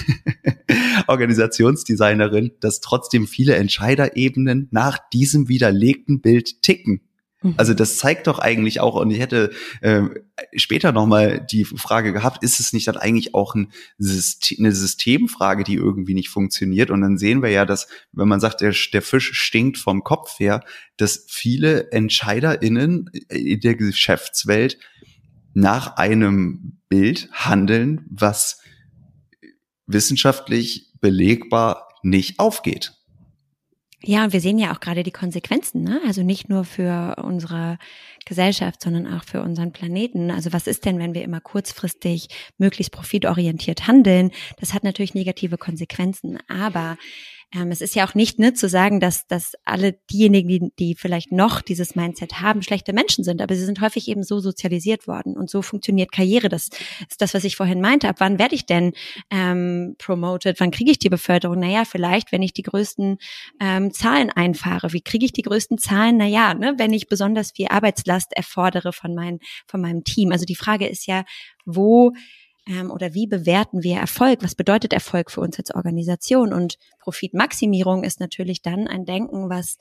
Organisationsdesignerin, dass trotzdem viele Entscheiderebenen nach diesem widerlegten Bild ticken. Also das zeigt doch eigentlich auch, und ich hätte später nochmal die Frage gehabt, ist es nicht dann eigentlich auch eine Systemfrage, die irgendwie nicht funktioniert? Und dann sehen wir ja, dass, wenn man sagt, der Fisch stinkt vom Kopf her, dass viele EntscheiderInnen in der Geschäftswelt nach einem Bild handeln, was wissenschaftlich belegbar nicht aufgeht. Ja, und wir sehen ja auch gerade die Konsequenzen, ne? Also nicht nur für unsere Gesellschaft, sondern auch für unseren Planeten. Also was ist denn, wenn wir immer kurzfristig möglichst profitorientiert handeln? Das hat natürlich negative Konsequenzen, aber Es ist ja auch nicht zu sagen, dass alle diejenigen, die vielleicht noch dieses Mindset haben, schlechte Menschen sind, aber sie sind häufig eben so sozialisiert worden und so funktioniert Karriere. Das ist das, was ich vorhin meinte. Ab wann werde ich denn promoted? Wann kriege ich die Beförderung? Naja, vielleicht, wenn ich die größten Zahlen einfahre. Wie kriege ich die größten Zahlen? Naja, wenn ich besonders viel Arbeitslast erfordere von meinem Team. Also die Frage ist ja, wo oder wie bewerten wir Erfolg? Was bedeutet Erfolg für uns als Organisation? Und Profitmaximierung ist natürlich dann ein Denken, was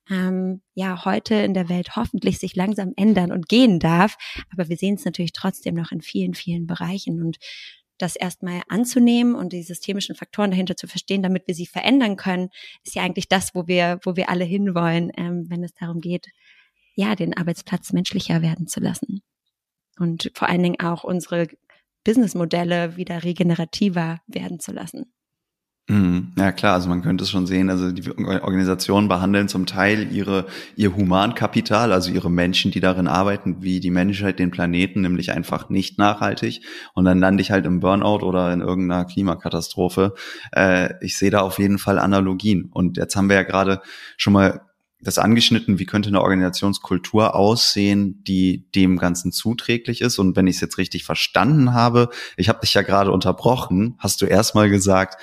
heute in der Welt hoffentlich sich langsam ändern und gehen darf. Aber wir sehen es natürlich trotzdem noch in vielen, vielen Bereichen. Und das erstmal anzunehmen und die systemischen Faktoren dahinter zu verstehen, damit wir sie verändern können, ist ja eigentlich das, wo wir alle hinwollen, wenn es darum geht, ja, den Arbeitsplatz menschlicher werden zu lassen. Und vor allen Dingen auch unsere Businessmodelle wieder regenerativer werden zu lassen. Ja klar, also man könnte es schon sehen, also die Organisationen behandeln zum Teil ihr Humankapital, also ihre Menschen, die darin arbeiten, wie die Menschheit den Planeten, nämlich einfach nicht nachhaltig. Und dann lande ich halt im Burnout oder in irgendeiner Klimakatastrophe. Ich sehe da auf jeden Fall Analogien. Und jetzt haben wir ja gerade schon mal das angeschnitten, wie könnte eine Organisationskultur aussehen, die dem Ganzen zuträglich ist. Und wenn ich es jetzt richtig verstanden habe, ich habe dich ja gerade unterbrochen, hast du erstmal gesagt,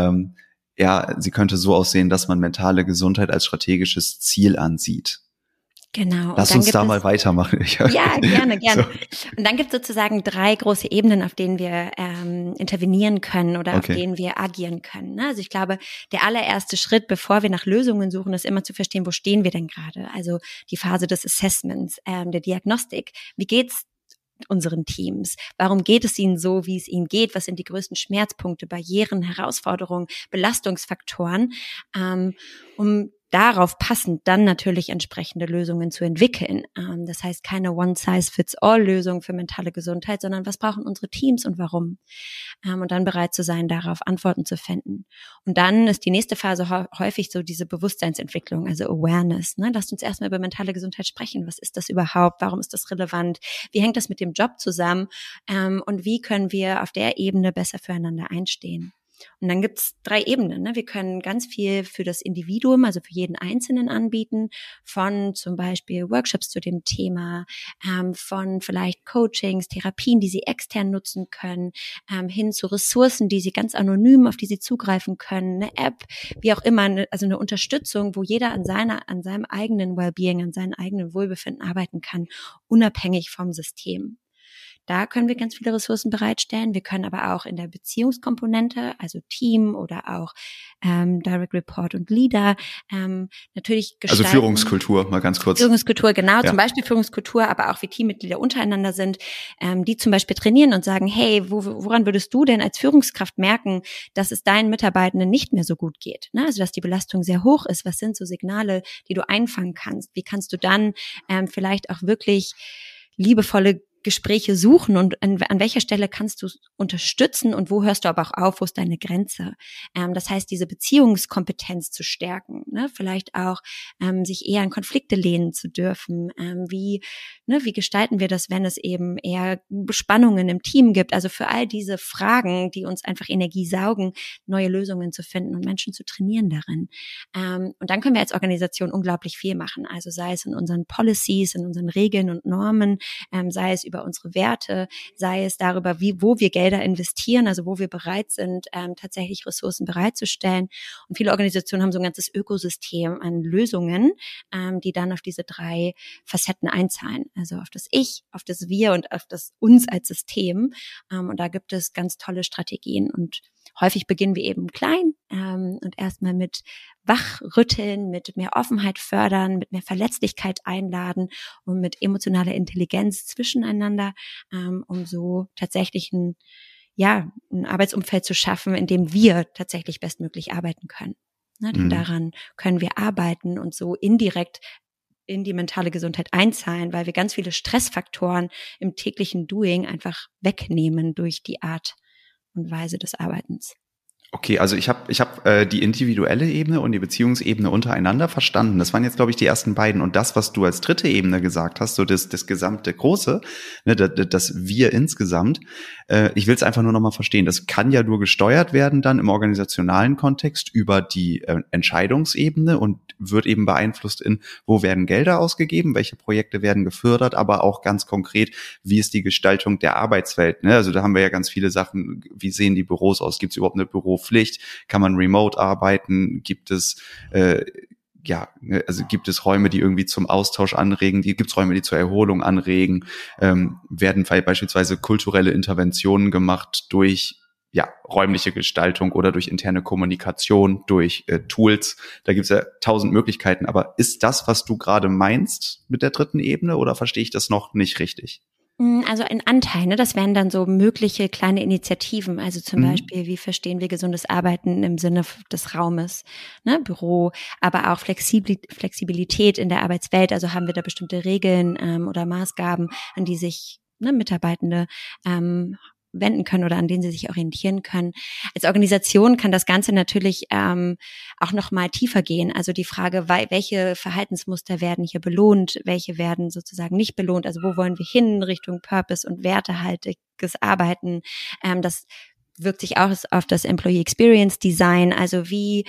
sie könnte so aussehen, dass man mentale Gesundheit als strategisches Ziel ansieht. Genau. Lass uns da mal weitermachen. Ja, gerne. So. Und dann gibt es sozusagen 3 große Ebenen, auf denen wir intervenieren können oder auf denen wir agieren können. Also ich glaube, der allererste Schritt, bevor wir nach Lösungen suchen, ist immer zu verstehen, wo stehen wir denn gerade? Also die Phase des Assessments, der Diagnostik. Wie geht's unseren Teams? Warum geht es ihnen so, wie es ihnen geht? Was sind die größten Schmerzpunkte, Barrieren, Herausforderungen, Belastungsfaktoren? Um darauf passend dann natürlich entsprechende Lösungen zu entwickeln. Das heißt, keine One-Size-Fits-All-Lösung für mentale Gesundheit, sondern was brauchen unsere Teams und warum? Und dann bereit zu sein, darauf Antworten zu finden. Und dann ist die nächste Phase häufig so diese Bewusstseinsentwicklung, also Awareness. Lasst uns erstmal über mentale Gesundheit sprechen. Was ist das überhaupt? Warum ist das relevant? Wie hängt das mit dem Job zusammen? Und wie können wir auf der Ebene besser füreinander einstehen? Und dann gibt's 3 Ebenen. Wir können ganz viel für das Individuum, also für jeden Einzelnen anbieten, von zum Beispiel Workshops zu dem Thema, von vielleicht Coachings, Therapien, die sie extern nutzen können, hin zu Ressourcen, die sie ganz anonym, auf die sie zugreifen können, eine App, wie auch immer, also eine Unterstützung, wo jeder an seinem eigenen Wellbeing, an seinem eigenen Wohlbefinden arbeiten kann, unabhängig vom System. Da können wir ganz viele Ressourcen bereitstellen. Wir können aber auch in der Beziehungskomponente, also Team oder auch Direct Report und Leader, natürlich gestalten. Also Führungskultur, mal ganz kurz. Führungskultur, genau, zum Beispiel Führungskultur, aber auch wie Teammitglieder untereinander sind, die zum Beispiel trainieren und sagen, hey, woran würdest du denn als Führungskraft merken, dass es deinen Mitarbeitenden nicht mehr so gut geht? Also dass die Belastung sehr hoch ist. Was sind so Signale, die du einfangen kannst? Wie kannst du dann vielleicht auch wirklich liebevolle Gespräche suchen und an welcher Stelle kannst du unterstützen und wo hörst du aber auch auf, wo ist deine Grenze? Das heißt, diese Beziehungskompetenz zu stärken, vielleicht auch sich eher in Konflikte lehnen zu dürfen. Wie gestalten wir das, wenn es eben eher Spannungen im Team gibt? Also für all diese Fragen, die uns einfach Energie saugen, neue Lösungen zu finden und Menschen zu trainieren darin. Und dann können wir als Organisation unglaublich viel machen. Also sei es in unseren Policies, in unseren Regeln und Normen, sei es über unsere Werte, sei es darüber, wo wir Gelder investieren, also wo wir bereit sind, tatsächlich Ressourcen bereitzustellen. Und viele Organisationen haben so ein ganzes Ökosystem an Lösungen, die dann auf diese 3 Facetten einzahlen. Also auf das Ich, auf das Wir und auf das Uns als System. Und da gibt es ganz tolle Strategien. Und häufig beginnen wir eben klein und erstmal mit Wachrütteln, mit mehr Offenheit fördern, mit mehr Verletzlichkeit einladen und mit emotionaler Intelligenz zwischeneinander, um so tatsächlich ein Arbeitsumfeld zu schaffen, in dem wir tatsächlich bestmöglich arbeiten können. Denn daran können wir arbeiten und so indirekt in die mentale Gesundheit einzahlen, weil wir ganz viele Stressfaktoren im täglichen Doing einfach wegnehmen durch die Art und Weise des Arbeitens. Okay, also ich hab die individuelle Ebene und die Beziehungsebene untereinander verstanden. Das waren jetzt, glaube ich, die ersten beiden. Und das, was du als dritte Ebene gesagt hast, so das gesamte Große, ne, das Wir insgesamt, ich will es einfach nur noch mal verstehen. Das kann ja nur gesteuert werden dann im organisationalen Kontext über die Entscheidungsebene und wird eben beeinflusst in, wo werden Gelder ausgegeben, welche Projekte werden gefördert, aber auch ganz konkret, wie ist die Gestaltung der Arbeitswelt. Ne? Also da haben wir ja ganz viele Sachen, wie sehen die Büros aus, gibt es überhaupt eine Büropflicht, kann man remote arbeiten, gibt es gibt es Räume, die irgendwie zum Austausch anregen, gibt es Räume, die zur Erholung anregen, werden beispielsweise kulturelle Interventionen gemacht durch räumliche Gestaltung oder durch interne Kommunikation, durch Tools. Da gibt es ja 1000 Möglichkeiten. Aber ist das, was du gerade meinst mit der dritten Ebene, oder verstehe ich das noch nicht richtig? Also ein Anteil, ne? Das wären dann so mögliche kleine Initiativen. Also zum Beispiel, wie verstehen wir gesundes Arbeiten im Sinne des Raumes, ne? Büro, aber auch Flexibilität in der Arbeitswelt. Also haben wir da bestimmte Regeln oder Maßgaben, an die sich Mitarbeitende wenden können oder an denen sie sich orientieren können. Als Organisation kann das Ganze natürlich auch noch mal tiefer gehen. Also die Frage, welche Verhaltensmuster werden hier belohnt, welche werden sozusagen nicht belohnt. Also wo wollen wir hin Richtung Purpose und wertehaltiges Arbeiten. Das wirkt sich auch auf das Employee Experience Design. Also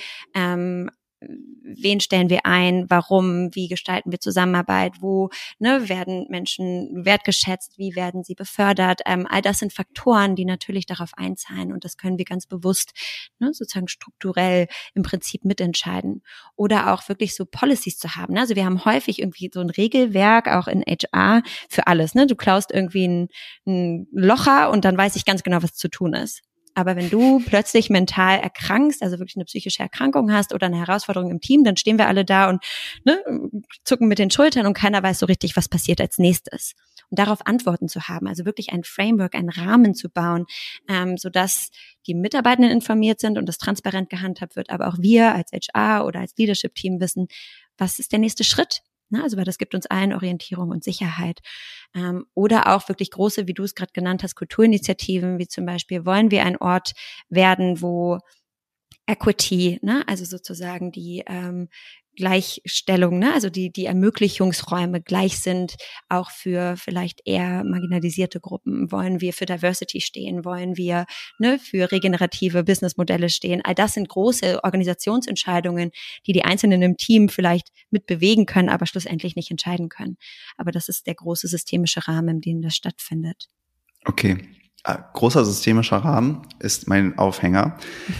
wen stellen wir ein, warum, wie gestalten wir Zusammenarbeit, wo werden Menschen wertgeschätzt, wie werden sie befördert. All das sind Faktoren, die natürlich darauf einzahlen und das können wir ganz bewusst sozusagen strukturell im Prinzip mitentscheiden. Oder auch wirklich so Policies zu haben. Also wir haben häufig irgendwie so ein Regelwerk, auch in HR, für alles. Du klaust irgendwie ein Locher und dann weiß ich ganz genau, was zu tun ist. Aber wenn du plötzlich mental erkrankst, also wirklich eine psychische Erkrankung hast oder eine Herausforderung im Team, dann stehen wir alle da und zucken mit den Schultern und keiner weiß so richtig, was passiert als nächstes. Und darauf Antworten zu haben, also wirklich ein Framework, einen Rahmen zu bauen, sodass die Mitarbeitenden informiert sind und das transparent gehandhabt wird, aber auch wir als HR oder als Leadership-Team wissen, was ist der nächste Schritt? Also weil das gibt uns allen Orientierung und Sicherheit. Oder auch wirklich große, wie du es gerade genannt hast, Kulturinitiativen, wie zum Beispiel, wollen wir ein Ort werden, wo Equity, also sozusagen die Gleichstellung, also die Ermöglichungsräume gleich sind, auch für vielleicht eher marginalisierte Gruppen. Wollen wir für Diversity stehen? Wollen wir für regenerative Businessmodelle stehen? All das sind große Organisationsentscheidungen, die Einzelnen im Team vielleicht mitbewegen können, aber schlussendlich nicht entscheiden können. Aber das ist der große systemische Rahmen, in dem das stattfindet. Okay. Großer systemischer Rahmen ist mein Aufhänger.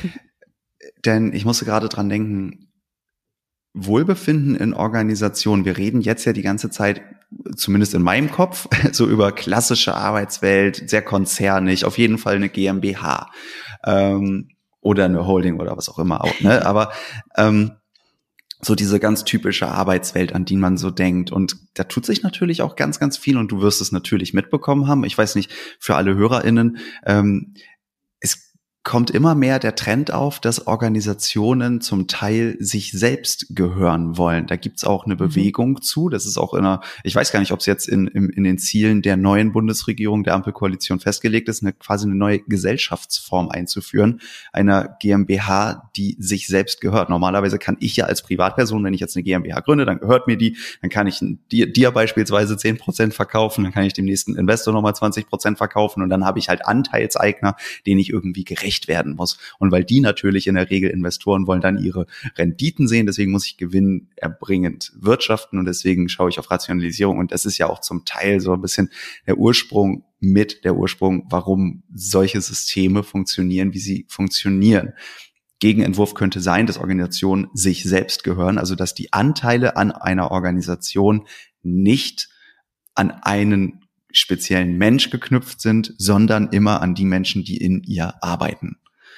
Denn ich musste gerade dran denken, Wohlbefinden in Organisationen. Wir reden jetzt ja die ganze Zeit, zumindest in meinem Kopf, so über klassische Arbeitswelt, sehr konzernig, auf jeden Fall eine GmbH oder eine Holding oder was auch immer auch. Aber so diese ganz typische Arbeitswelt, an die man so denkt. Und da tut sich natürlich auch ganz, ganz viel und du wirst es natürlich mitbekommen haben. Ich weiß nicht, für alle HörerInnen, es kommt immer mehr der Trend auf, dass Organisationen zum Teil sich selbst gehören wollen. Da gibt's auch eine Bewegung zu. Das ist auch ich weiß gar nicht, ob es jetzt in den Zielen der neuen Bundesregierung, der Ampelkoalition festgelegt ist, quasi eine neue Gesellschaftsform einzuführen, einer GmbH, die sich selbst gehört. Normalerweise kann ich ja als Privatperson, wenn ich jetzt eine GmbH gründe, dann gehört mir die, dann kann ich dir beispielsweise 10% verkaufen, dann kann ich dem nächsten Investor nochmal 20% verkaufen und dann habe ich halt Anteilseigner, denen ich irgendwie gerecht werden muss. Und weil die natürlich in der Regel Investoren wollen dann ihre Renditen sehen, deswegen muss ich gewinnerbringend wirtschaften und deswegen schaue ich auf Rationalisierung und das ist ja auch zum Teil so ein bisschen der Ursprung, warum solche Systeme funktionieren, wie sie funktionieren. Gegenentwurf könnte sein, dass Organisationen sich selbst gehören, also dass die Anteile an einer Organisation nicht an einen speziellen Mensch geknüpft sind, sondern immer an die Menschen, die in ihr arbeiten.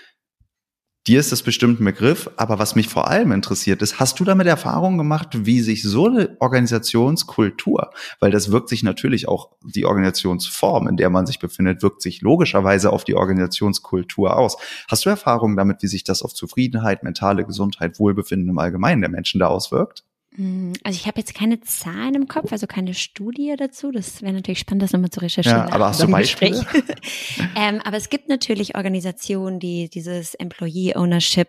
Dir ist das bestimmt ein Begriff, aber was mich vor allem interessiert ist, hast du damit Erfahrungen gemacht, wie sich so eine Organisationskultur, weil das wirkt sich natürlich auch, die Organisationsform, in der man sich befindet, wirkt sich logischerweise auf die Organisationskultur aus. Hast du Erfahrungen damit, wie sich das auf Zufriedenheit, mentale Gesundheit, Wohlbefinden im Allgemeinen der Menschen da auswirkt? Also ich habe jetzt keine Zahlen im Kopf, also keine Studie dazu. Das wäre natürlich spannend, das nochmal zu recherchieren. Ja, aber hast du Beispiele? Aber es gibt natürlich Organisationen, die dieses Employee Ownership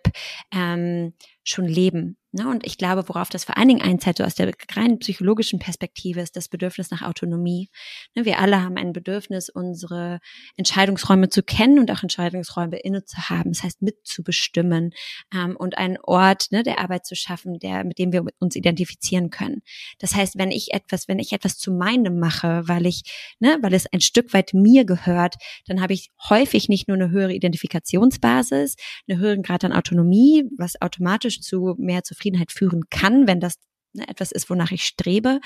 schon leben. Ne? Und ich glaube, worauf das vor allen Dingen einzahlt, so aus der rein psychologischen Perspektive, ist das Bedürfnis nach Autonomie. Ne? Wir alle haben ein Bedürfnis, unsere Entscheidungsräume zu kennen und auch Entscheidungsräume inne zu haben. Das heißt, mitzubestimmen und einen Ort, ne, der Arbeit zu schaffen, mit dem wir uns identifizieren können. Das heißt, wenn ich etwas zu meinem mache, weil es ein Stück weit mir gehört, dann habe ich häufig nicht nur eine höhere Identifikationsbasis, einen höheren Grad an Autonomie, was automatisch zu mehr Zufriedenheit führen kann, wenn das etwas ist, wonach ich strebe,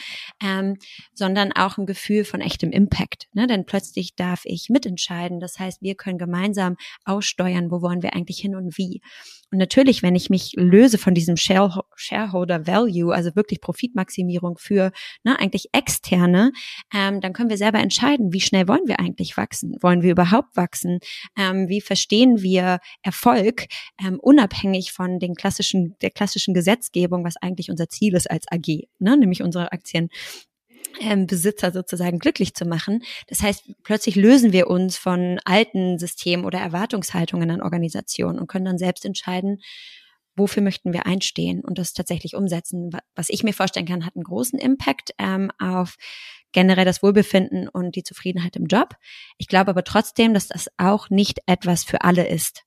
sondern auch ein Gefühl von echtem Impact. Ne? Denn plötzlich darf ich mitentscheiden. Das heißt, wir können gemeinsam aussteuern, wo wollen wir eigentlich hin und wie. Und natürlich, wenn ich mich löse von diesem Shareholder Value, also wirklich Profitmaximierung für eigentlich Externe, dann können wir selber entscheiden, wie schnell wollen wir eigentlich wachsen? Wollen wir überhaupt wachsen? Wie verstehen wir Erfolg, unabhängig von der klassischen Gesetzgebung, was eigentlich unser Ziel ist als AG, ne? Nämlich unsere Aktienbesitzer sozusagen glücklich zu machen. Das heißt, plötzlich lösen wir uns von alten Systemen oder Erwartungshaltungen an Organisationen und können dann selbst entscheiden, wofür möchten wir einstehen und das tatsächlich umsetzen. Was ich mir vorstellen kann, hat einen großen Impact auf generell das Wohlbefinden und die Zufriedenheit im Job. Ich glaube aber trotzdem, dass das auch nicht etwas für alle ist.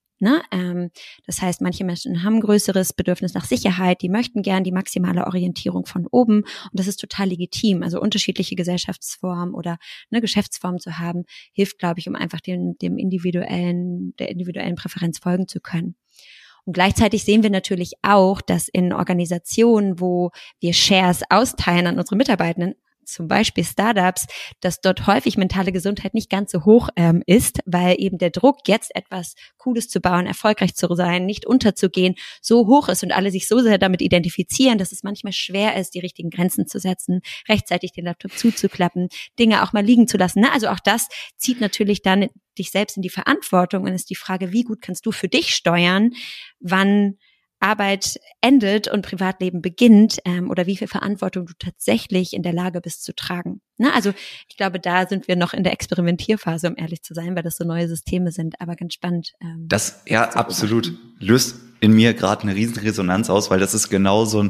Das heißt, manche Menschen haben ein größeres Bedürfnis nach Sicherheit, die möchten gern die maximale Orientierung von oben und das ist total legitim. Also unterschiedliche Gesellschaftsformen oder eine Geschäftsform zu haben, hilft, glaube ich, um einfach der individuellen Präferenz folgen zu können. Und gleichzeitig sehen wir natürlich auch, dass in Organisationen, wo wir Shares austeilen an unsere Mitarbeitenden, zum Beispiel Startups, dass dort häufig mentale Gesundheit nicht ganz so hoch ist, weil eben der Druck, jetzt etwas Cooles zu bauen, erfolgreich zu sein, nicht unterzugehen, so hoch ist und alle sich so sehr damit identifizieren, dass es manchmal schwer ist, die richtigen Grenzen zu setzen, rechtzeitig den Laptop zuzuklappen, Dinge auch mal liegen zu lassen. Also auch das zieht natürlich dann dich selbst in die Verantwortung und ist die Frage, wie gut kannst du für dich steuern, wann Arbeit endet und Privatleben beginnt, oder wie viel Verantwortung du tatsächlich in der Lage bist zu tragen. Also ich glaube, da sind wir noch in der Experimentierphase, um ehrlich zu sein, weil das so neue Systeme sind, aber ganz spannend. Das, ja, absolut, löst in mir gerade eine riesen Resonanz aus, weil das ist genau so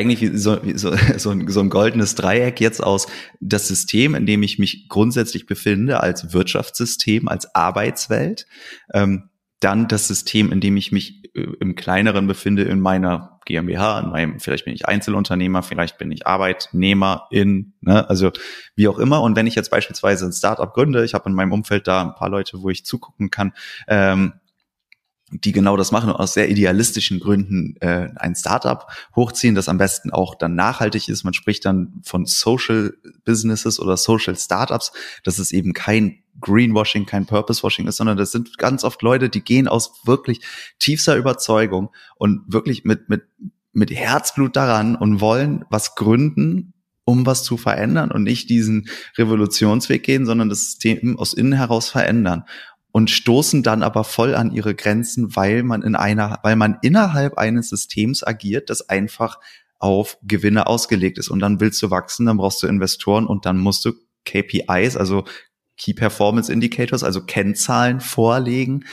ein goldenes Dreieck jetzt aus das System, in dem ich mich grundsätzlich befinde, als Wirtschaftssystem, als Arbeitswelt, dann das System, in dem ich mich im Kleineren befinde, in meiner GmbH, vielleicht bin ich Einzelunternehmer, vielleicht bin ich Arbeitnehmerin, also wie auch immer. Und wenn ich jetzt beispielsweise ein Startup gründe, ich habe in meinem Umfeld da ein paar Leute, wo ich zugucken kann, die genau das machen und aus sehr idealistischen Gründen ein Startup hochziehen, das am besten auch dann nachhaltig ist. Man spricht dann von Social Businesses oder Social Startups. Das ist eben kein Greenwashing, kein Purposewashing ist, sondern das sind ganz oft Leute, die gehen aus wirklich tiefster Überzeugung und wirklich mit Herzblut daran und wollen was gründen, um was zu verändern und nicht diesen Revolutionsweg gehen, sondern das System aus innen heraus verändern. Und stoßen dann aber voll an ihre Grenzen, weil man innerhalb eines Systems agiert, das einfach auf Gewinne ausgelegt ist. Und dann willst du wachsen, dann brauchst du Investoren und dann musst du KPIs, also Key Performance Indicators, also Kennzahlen vorlegen,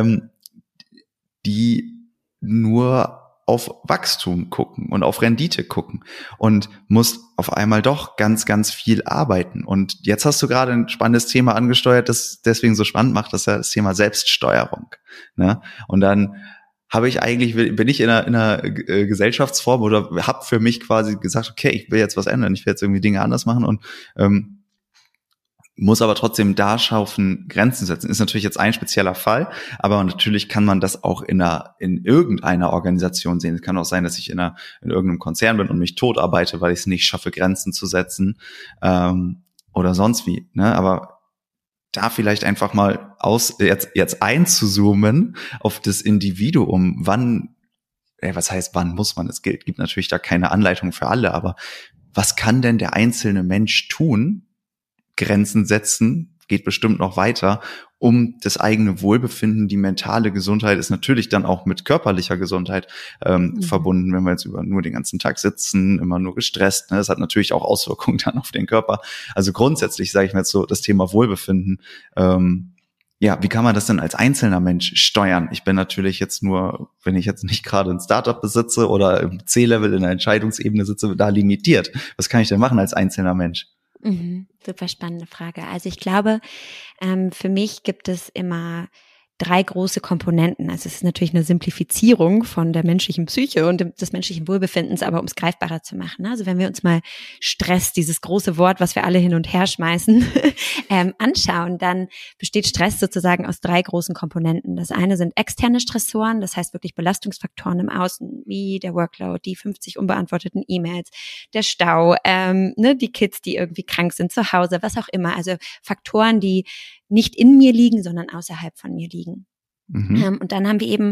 die nur auf Wachstum gucken und auf Rendite gucken und musst auf einmal doch ganz, ganz viel arbeiten. Und jetzt hast du gerade ein spannendes Thema angesteuert, das deswegen so spannend macht, das ist ja das Thema Selbststeuerung. Ne? Und dann bin ich in einer Gesellschaftsform oder habe für mich quasi gesagt, okay, ich will jetzt was ändern, ich will jetzt irgendwie Dinge anders machen und muss aber trotzdem da schaffen, Grenzen setzen. Ist natürlich jetzt ein spezieller Fall, aber natürlich kann man das auch in irgendeiner Organisation sehen. Es kann auch sein, dass ich in irgendeinem Konzern bin und mich totarbeite, weil ich es nicht schaffe, Grenzen zu setzen, oder sonst wie. Ne? Aber da vielleicht einfach mal jetzt einzuzoomen auf das Individuum, was heißt, wann muss man? Es gibt natürlich da keine Anleitung für alle, aber was kann denn der einzelne Mensch tun, Grenzen setzen, geht bestimmt noch weiter, um das eigene Wohlbefinden. Die mentale Gesundheit ist natürlich dann auch mit körperlicher Gesundheit verbunden, wenn wir jetzt nur den ganzen Tag sitzen, immer nur gestresst. Ne? Das hat natürlich auch Auswirkungen dann auf den Körper. Also grundsätzlich, sage ich mal jetzt so, das Thema Wohlbefinden, ja, wie kann man das denn als einzelner Mensch steuern? Ich bin natürlich jetzt nur, wenn ich jetzt nicht gerade ein Startup besitze oder im C-Level in der Entscheidungsebene sitze, da limitiert. Was kann ich denn machen als einzelner Mensch? Super spannende Frage. Also ich glaube, für mich gibt es immer 3 große Komponenten. Also es ist natürlich eine Simplifizierung von der menschlichen Psyche und des menschlichen Wohlbefindens, aber um es greifbarer zu machen. Also wenn wir uns mal Stress, dieses große Wort, was wir alle hin und her schmeißen, anschauen, dann besteht Stress sozusagen aus 3 großen Komponenten. Das eine sind externe Stressoren, das heißt wirklich Belastungsfaktoren im Außen, wie der Workload, die 50 unbeantworteten E-Mails, der Stau, die Kids, die irgendwie krank sind zu Hause, was auch immer. Also Faktoren, die nicht in mir liegen, sondern außerhalb von mir liegen. Und dann haben wir eben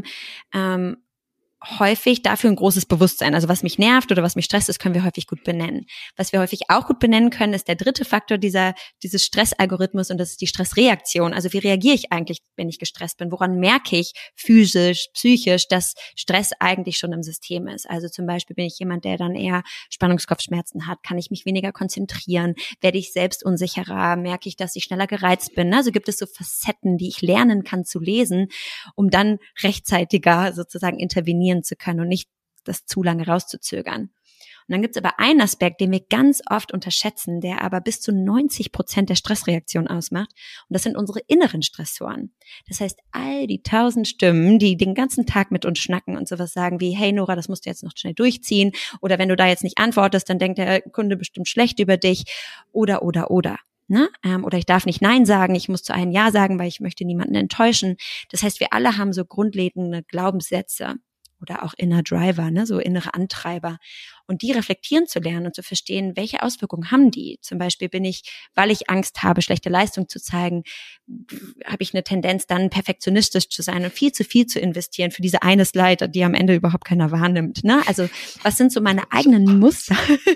häufig dafür ein großes Bewusstsein. Also was mich nervt oder was mich stresst, das können wir häufig gut benennen. Was wir häufig auch gut benennen können, ist der dritte Faktor dieses Stressalgorithmus, und das ist die Stressreaktion. Also wie reagiere ich eigentlich, wenn ich gestresst bin? Woran merke ich physisch, psychisch, dass Stress eigentlich schon im System ist? Also zum Beispiel bin ich jemand, der dann eher Spannungskopfschmerzen hat. Kann ich mich weniger konzentrieren? Werde ich selbst unsicherer? Merke ich, dass ich schneller gereizt bin? Also gibt es so Facetten, die ich lernen kann zu lesen, um dann rechtzeitiger sozusagen intervenieren zu können und nicht das zu lange rauszuzögern. Und dann gibt es aber einen Aspekt, den wir ganz oft unterschätzen, der aber bis zu 90% der Stressreaktion ausmacht. Und das sind unsere inneren Stressoren. Das heißt, all die 1000 Stimmen, die den ganzen Tag mit uns schnacken und sowas sagen wie, hey Nora, das musst du jetzt noch schnell durchziehen. Oder wenn du da jetzt nicht antwortest, dann denkt der Kunde bestimmt schlecht über dich. Oder. Ne? Oder ich darf nicht Nein sagen, ich muss zu einem Ja sagen, weil ich möchte niemanden enttäuschen. Das heißt, wir alle haben so grundlegende Glaubenssätze. Oder auch Inner Driver, ne, so innere Antreiber. Und die reflektieren zu lernen und zu verstehen, welche Auswirkungen haben die? Zum Beispiel weil ich Angst habe, schlechte Leistung zu zeigen, habe ich eine Tendenz, dann perfektionistisch zu sein und viel zu investieren für diese eine Slide, die am Ende überhaupt keiner wahrnimmt. Ne? Also was sind so meine eigenen Muster?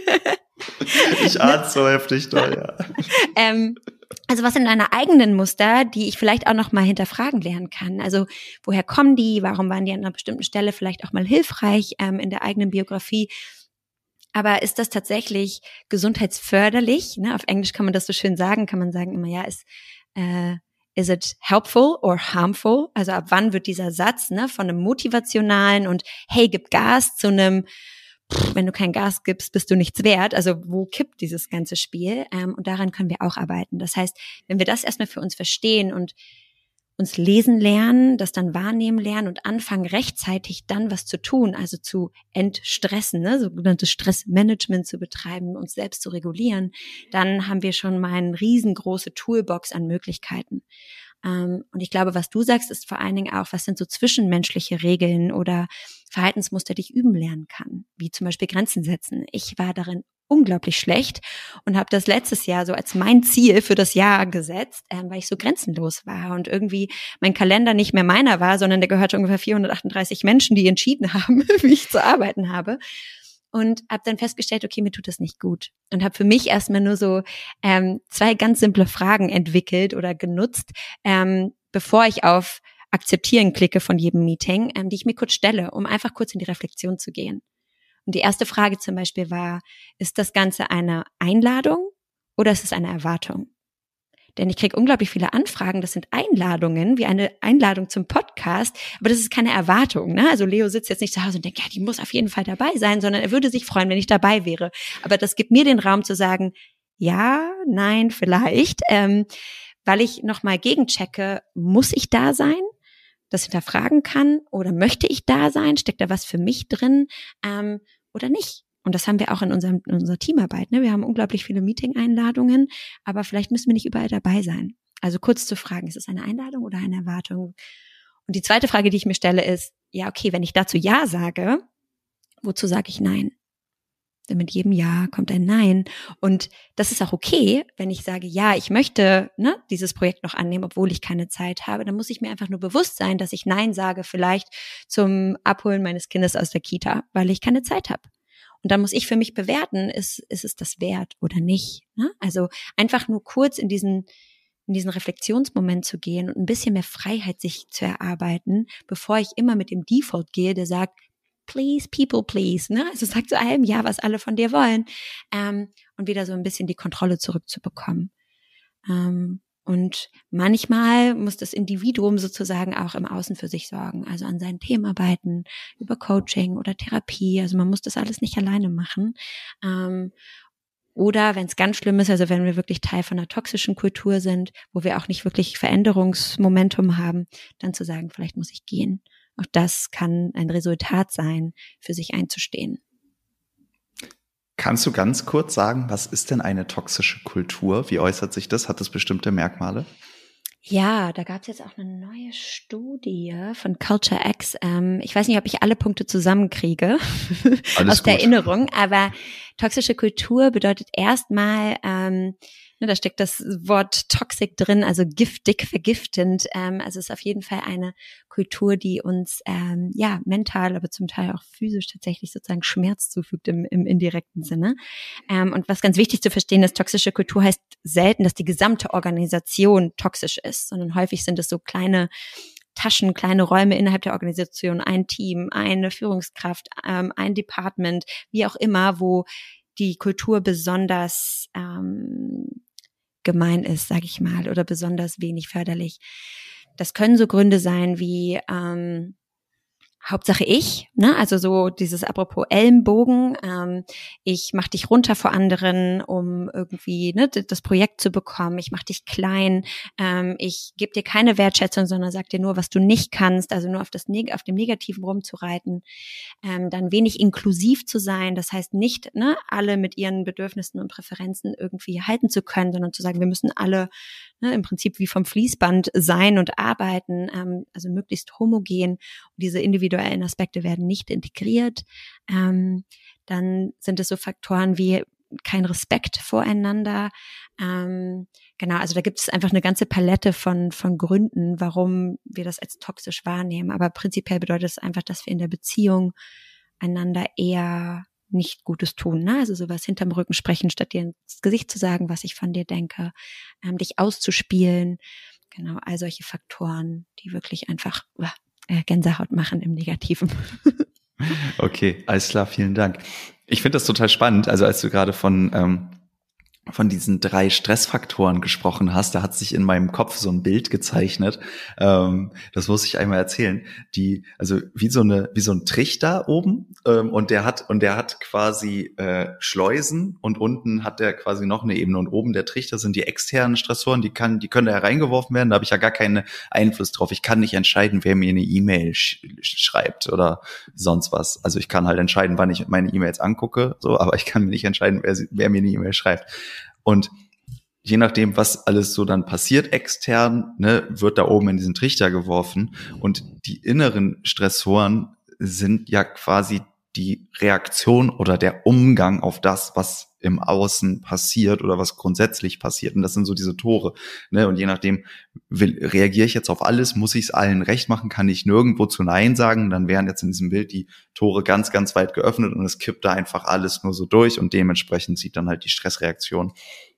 Ich ahne so heftig doll, ja. Also was sind deine eigenen Muster, die ich vielleicht auch noch mal hinterfragen lernen kann? Also woher kommen die? Warum waren die an einer bestimmten Stelle vielleicht auch mal hilfreich in der eigenen Biografie? Aber ist das tatsächlich gesundheitsförderlich? Ne? Auf Englisch kann man das so schön sagen, kann man sagen immer, ja, is it helpful or harmful? Also ab wann wird dieser Satz von einem motivationalen und hey, gib Gas zu einem wenn du kein Gas gibst, bist du nichts wert. Also wo kippt dieses ganze Spiel? Und daran können wir auch arbeiten. Das heißt, wenn wir das erstmal für uns verstehen und uns lesen lernen, das dann wahrnehmen lernen und anfangen, rechtzeitig dann was zu tun, also zu entstressen, sogenanntes Stressmanagement zu betreiben, uns selbst zu regulieren, dann haben wir schon mal eine riesengroße Toolbox an Möglichkeiten. Und ich glaube, was du sagst, ist vor allen Dingen auch, was sind so zwischenmenschliche Regeln oder Verhaltensmuster, die ich üben lernen kann, wie zum Beispiel Grenzen setzen. Ich war darin unglaublich schlecht und habe das letztes Jahr so als mein Ziel für das Jahr gesetzt, weil ich so grenzenlos war und irgendwie mein Kalender nicht mehr meiner war, sondern der gehörte ungefähr 438 Menschen, die entschieden haben, wie ich zu arbeiten habe. Und habe dann festgestellt, okay, mir tut das nicht gut. Und habe für mich erstmal nur so 2 ganz simple Fragen entwickelt oder genutzt, bevor ich auf Akzeptieren klicke von jedem Meeting, die ich mir kurz stelle, um einfach kurz in die Reflexion zu gehen. Und die erste Frage zum Beispiel war, ist das Ganze eine Einladung oder ist es eine Erwartung? Denn ich kriege unglaublich viele Anfragen, das sind Einladungen, wie eine Einladung zum Podcast, aber das ist keine Erwartung. Ne? Also Leo sitzt jetzt nicht zu Hause und denkt, ja, die muss auf jeden Fall dabei sein, sondern er würde sich freuen, wenn ich dabei wäre. Aber das gibt mir den Raum zu sagen, ja, nein, vielleicht, weil ich nochmal gegenchecke, muss ich da sein? Das hinterfragen kann oder möchte ich da sein? Steckt da was für mich drin oder nicht? Und das haben wir auch in unserer Teamarbeit. Ne? Wir haben unglaublich viele Meeting-Einladungen, aber vielleicht müssen wir nicht überall dabei sein. Also kurz zu fragen, ist es eine Einladung oder eine Erwartung? Und die zweite Frage, die ich mir stelle, ist, ja, okay, wenn ich dazu Ja sage, wozu sage ich Nein? Denn mit jedem Ja kommt ein Nein. Und das ist auch okay, wenn ich sage, ja, ich möchte dieses Projekt noch annehmen, obwohl ich keine Zeit habe. Dann muss ich mir einfach nur bewusst sein, dass ich Nein sage, vielleicht zum Abholen meines Kindes aus der Kita, weil ich keine Zeit habe. Und dann muss ich für mich bewerten, ist es das wert oder nicht. Ne? Also einfach nur kurz in diesen in diesen Reflexionsmoment zu gehen und ein bisschen mehr Freiheit sich zu erarbeiten, bevor ich immer mit dem Default gehe, der sagt, please, people, please, ne? Also sag zu allem ja, was alle von dir wollen, und wieder so ein bisschen die Kontrolle zurückzubekommen. Und manchmal muss das Individuum sozusagen auch im Außen für sich sorgen, also an seinen Themen arbeiten, über Coaching oder Therapie. Also man muss das alles nicht alleine machen. Oder wenn es ganz schlimm ist, also wenn wir wirklich Teil von einer toxischen Kultur sind, wo wir auch nicht wirklich Veränderungsmomentum haben, dann zu sagen, vielleicht muss ich gehen. Auch das kann ein Resultat sein, für sich einzustehen. Kannst du ganz kurz sagen, was ist denn eine toxische Kultur? Wie äußert sich das? Hat das bestimmte Merkmale? Ja, da gab es jetzt auch eine neue Studie von Culture X. Ich weiß nicht, ob ich alle Punkte zusammenkriege aus der Erinnerung, aber toxische Kultur bedeutet erstmal, da steckt das Wort toxic drin, also giftig, vergiftend. Also es ist auf jeden Fall eine Kultur, die uns mental, aber zum Teil auch physisch tatsächlich sozusagen Schmerz zufügt im indirekten Sinne. Und was ganz wichtig zu verstehen ist, toxische Kultur heißt selten, dass die gesamte Organisation toxisch ist, sondern häufig sind es so kleine Taschen, kleine Räume innerhalb der Organisation, ein Team, eine Führungskraft, ein Department, wie auch immer, wo die Kultur besonders gemein ist, sage ich mal, oder besonders wenig förderlich. Das können so Gründe sein wie Hauptsache ich, ne? Also so dieses apropos Ellenbogen, ich mach dich runter vor anderen, um irgendwie das Projekt zu bekommen, ich mach dich klein, ich gebe dir keine Wertschätzung, sondern sag dir nur, was du nicht kannst, also nur auf dem Negativen rumzureiten, dann wenig inklusiv zu sein, das heißt nicht alle mit ihren Bedürfnissen und Präferenzen irgendwie halten zu können, sondern zu sagen, wir müssen alle im Prinzip wie vom Fließband sein und arbeiten, also möglichst homogen, und diese individuellen Aspekte werden nicht integriert. Dann sind es so Faktoren wie kein Respekt voreinander. Genau, also da gibt es einfach eine ganze Palette von Gründen, warum wir das als toxisch wahrnehmen. Aber prinzipiell bedeutet es einfach, dass wir in der Beziehung einander eher nicht Gutes tun, ne? Also sowas hinterm Rücken sprechen, statt dir ins Gesicht zu sagen, was ich von dir denke, dich auszuspielen. Genau, all solche Faktoren, die wirklich einfach Gänsehaut machen im Negativen. Okay, alles klar, vielen Dank. Ich finde das total spannend. Also als du gerade von diesen 3 Stressfaktoren gesprochen hast, da hat sich in meinem Kopf so ein Bild gezeichnet. Das muss ich einmal erzählen. Also wie so ein Trichter oben, und der hat quasi Schleusen, und unten hat der quasi noch eine Ebene, und oben der Trichter sind die externen Stressoren, die können da hereingeworfen werden. Da habe ich ja gar keinen Einfluss drauf. Ich kann nicht entscheiden, wer mir eine E-Mail schreibt oder sonst was. Also ich kann halt entscheiden, wann ich meine E-Mails angucke, so, aber ich kann mir nicht entscheiden, wer mir eine E-Mail schreibt. Und je nachdem, was alles so dann passiert extern, wird da oben in diesen Trichter geworfen. Und die inneren Stressoren sind ja quasi die Reaktion oder der Umgang auf das, was im Außen passiert oder was grundsätzlich passiert. Und das sind so diese Tore. Und je nachdem, reagiere ich jetzt auf alles, muss ich es allen recht machen, kann ich nirgendwo zu Nein sagen. Dann wären jetzt in diesem Bild die Tore ganz, ganz weit geöffnet, und es kippt da einfach alles nur so durch, und dementsprechend sieht dann halt die Stressreaktion